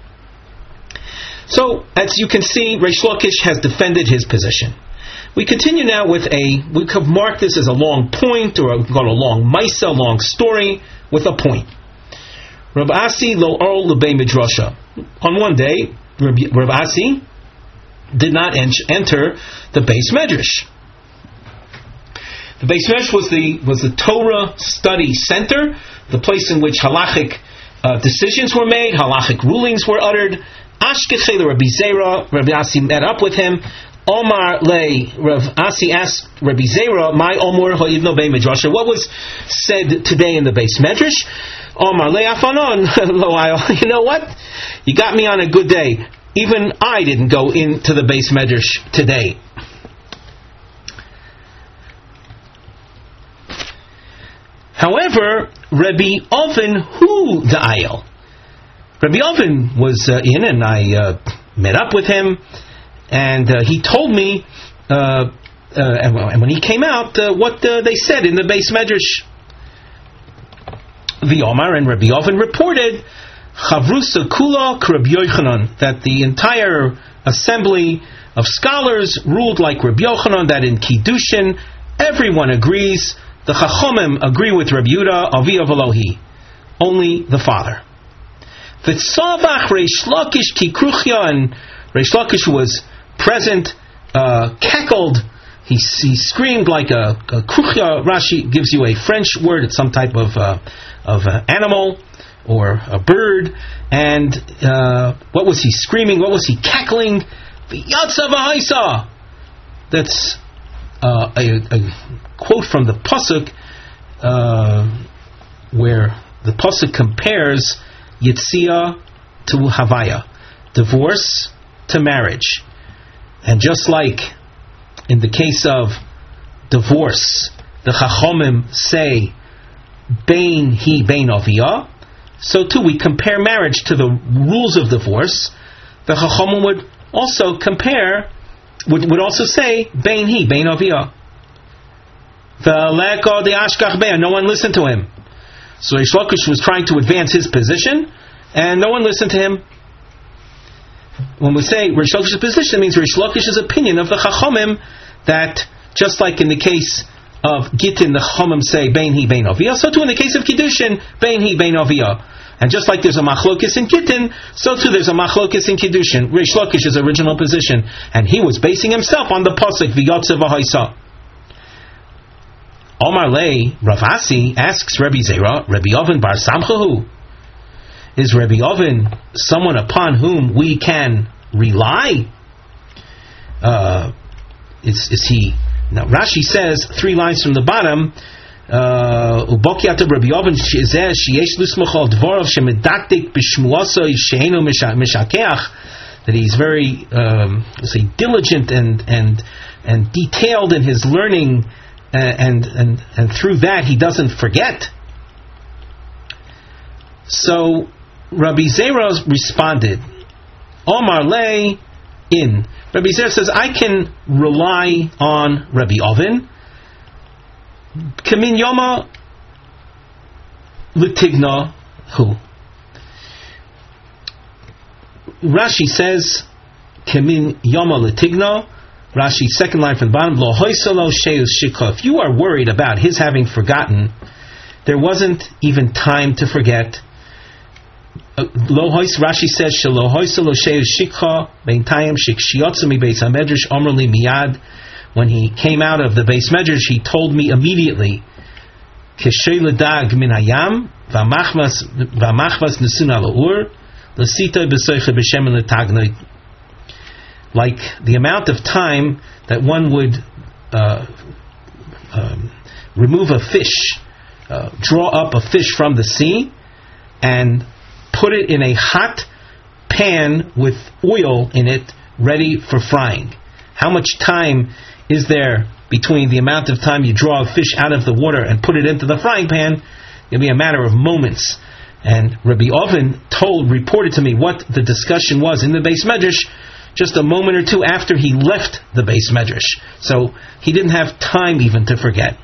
So, as you can see, Reish Lakish has defended his position. We continue now with we could mark this as a long point, or a long Maisa, long story, with a point. Rav Asi lo or lebei midrasha. On one day, Rav Asi did not enter the Beis Medrash. The Beis Medrash was the Torah study center, the place in which halachic decisions were made, halachic rulings were uttered. Ashkechei Rabbi Zera, Rabbi Asi met up with him. Omar lei, Rav Asi asked Rabbi Zera, "My Omar ha'ivno bei midrasha." What was said today in the Beis Medrash? Omar lei afanon. You know what? You got me on a good day. even I didn't go into the Beis Medrash today. However, Rabbi Oven hu da'ayel. Rabbi Oven was in, and I met up with him, and he told me, and when he came out, what they said in the Beis Medrash. V'omar, and Rabbi Oven reported, Chavrusa Kula Rabbi Yochanan, that the entire assembly of scholars ruled like Rabbi Yochanan, that in Kiddushin everyone agrees. The Chachomim agree with Rabbi Yehuda, Avi Avalohi, only the father. V'tzavach Reish Lakish Kikruchya, and Reish Lakish was present, cackled. He screamed like a kruchya. Rashi gives you a French word. It's some type of animal or a bird. And what was he screaming? What was he cackling? V'yatsa v'haisa. That's a quote from the pasuk where the pasuk compares Yitzia to Havaya, divorce to marriage. And just like in the case of divorce, the Chachomim say Bein hi bein aviyah, so too we compare marriage to the rules of divorce. The Chachomim would also compare, would also say Bein hi bein aviyah. V'leko de ashkach be'ah, no one listened to him. So Reish Lakish was trying to advance his position, and no one listened to him. When we say Reish Lakish's position, it means Reish Lakish's opinion of the Chachomim, that just like in the case of Gittin, the Chachomim say Bein hi bein aviyah, so too in the case of Kiddushin, Bein hi bein aviyah. And just like there's a machlokis in Gittin, so too there's a machlokis in Kiddushin. Reish Lakish's original position, and he was basing himself on the pasuk V'yotze v'haisa. Omar Lei, Rav Asi asks Rabbi Zera, Rabbi Oven bar Samchahu, is Rabbi Oven someone upon whom we can rely? Is he? Now Rashi says 3 lines from the bottom. Ubokiata Rabbi Oven sheyesh lusmachol dvorov shemedaktik b'shmuasoi she'enu mishakeach, that he's very diligent and detailed in his learning. And through that he doesn't forget. So Rabbi Zera responded, Omar Lei in. Rabbi Zera says, I can rely on Rabbi Oven. Kamin Yoma Litigna Hu. Rashi says, Kamin Yoma Litigna. Rashi, second line from the bottom, Lo hoisalo sheus shikha. If you are worried about his having forgotten, there wasn't even time to forget. Rashi says, Shelo hoisalo sheus shikha beintayim shikshiyotza mi beis hamedrash omrli miyad. When he came out of the Beis Medrash, he told me immediately, Keshei ledag min hayam v'amachvas nesuna l'ur l'sita b'soicha b'shem l'tagnoi. Like the amount of time that one would remove a fish, draw up a fish from the sea, and put it in a hot pan with oil in it, ready for frying. How much time is there between the amount of time you draw a fish out of the water and put it into the frying pan? It'll be a matter of moments. And Rabbi Oven reported to me what the discussion was in the Beis Medrash just a moment or two after he left the Beis Medrash. So he didn't have time even to forget.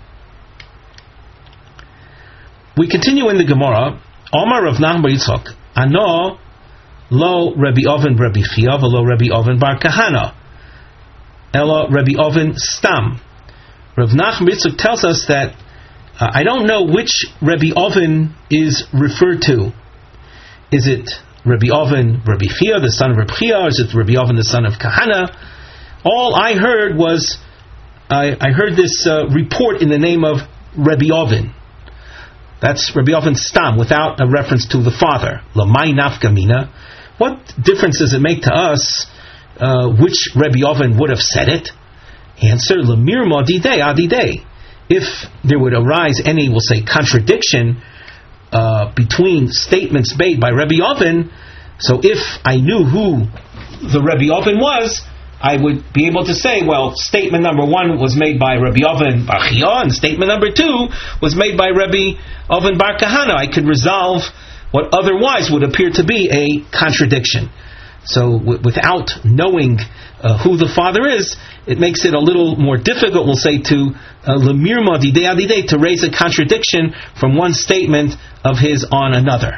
We continue in the Gemara. Omar Rav Nachman bar Yitzchak, Ano lo Rabbi Oven Rabbi Chia v'lo Rabbi Oven bar Kahana, elo Rabbi Oven Stam. Rav Nachman bar Yitzchak tells us that I don't know which Rabbi Oven is referred to. Is it Rabbi Oven, Rabbi Chia, the son of Rabbi Chia, or is it Rabbi Oven, the son of Kahana? All I heard was, I heard this report in the name of Rabbi Oven. That's Rabbi Oven Stam, without a reference to the father. Lamai nafka mina. What difference does it make to us which Rabbi Oven would have said it? Answer, Lamir Modidei Adidei. If there would arise any, we'll say, contradiction between statements made by Rabbi Oven, so if I knew who the Rebbe Oven was, I would be able to say, well, statement number 1 was made by Rebbe Oven Bar Chia, and statement number 2 was made by Rebbe Oven Bar Kahana. I could resolve what otherwise would appear to be a contradiction. So without knowing who the father is, it makes it a little more difficult, we'll say, to lemirma didei adidei, to raise a contradiction from one statement of his on another.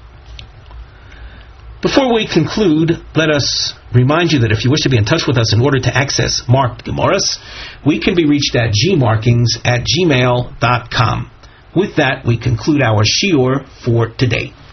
Before we conclude, let us remind you that if you wish to be in touch with us in order to access marked Gemaras, we can be reached at gmarkings@gmail.com. With that, we conclude our shiur for today.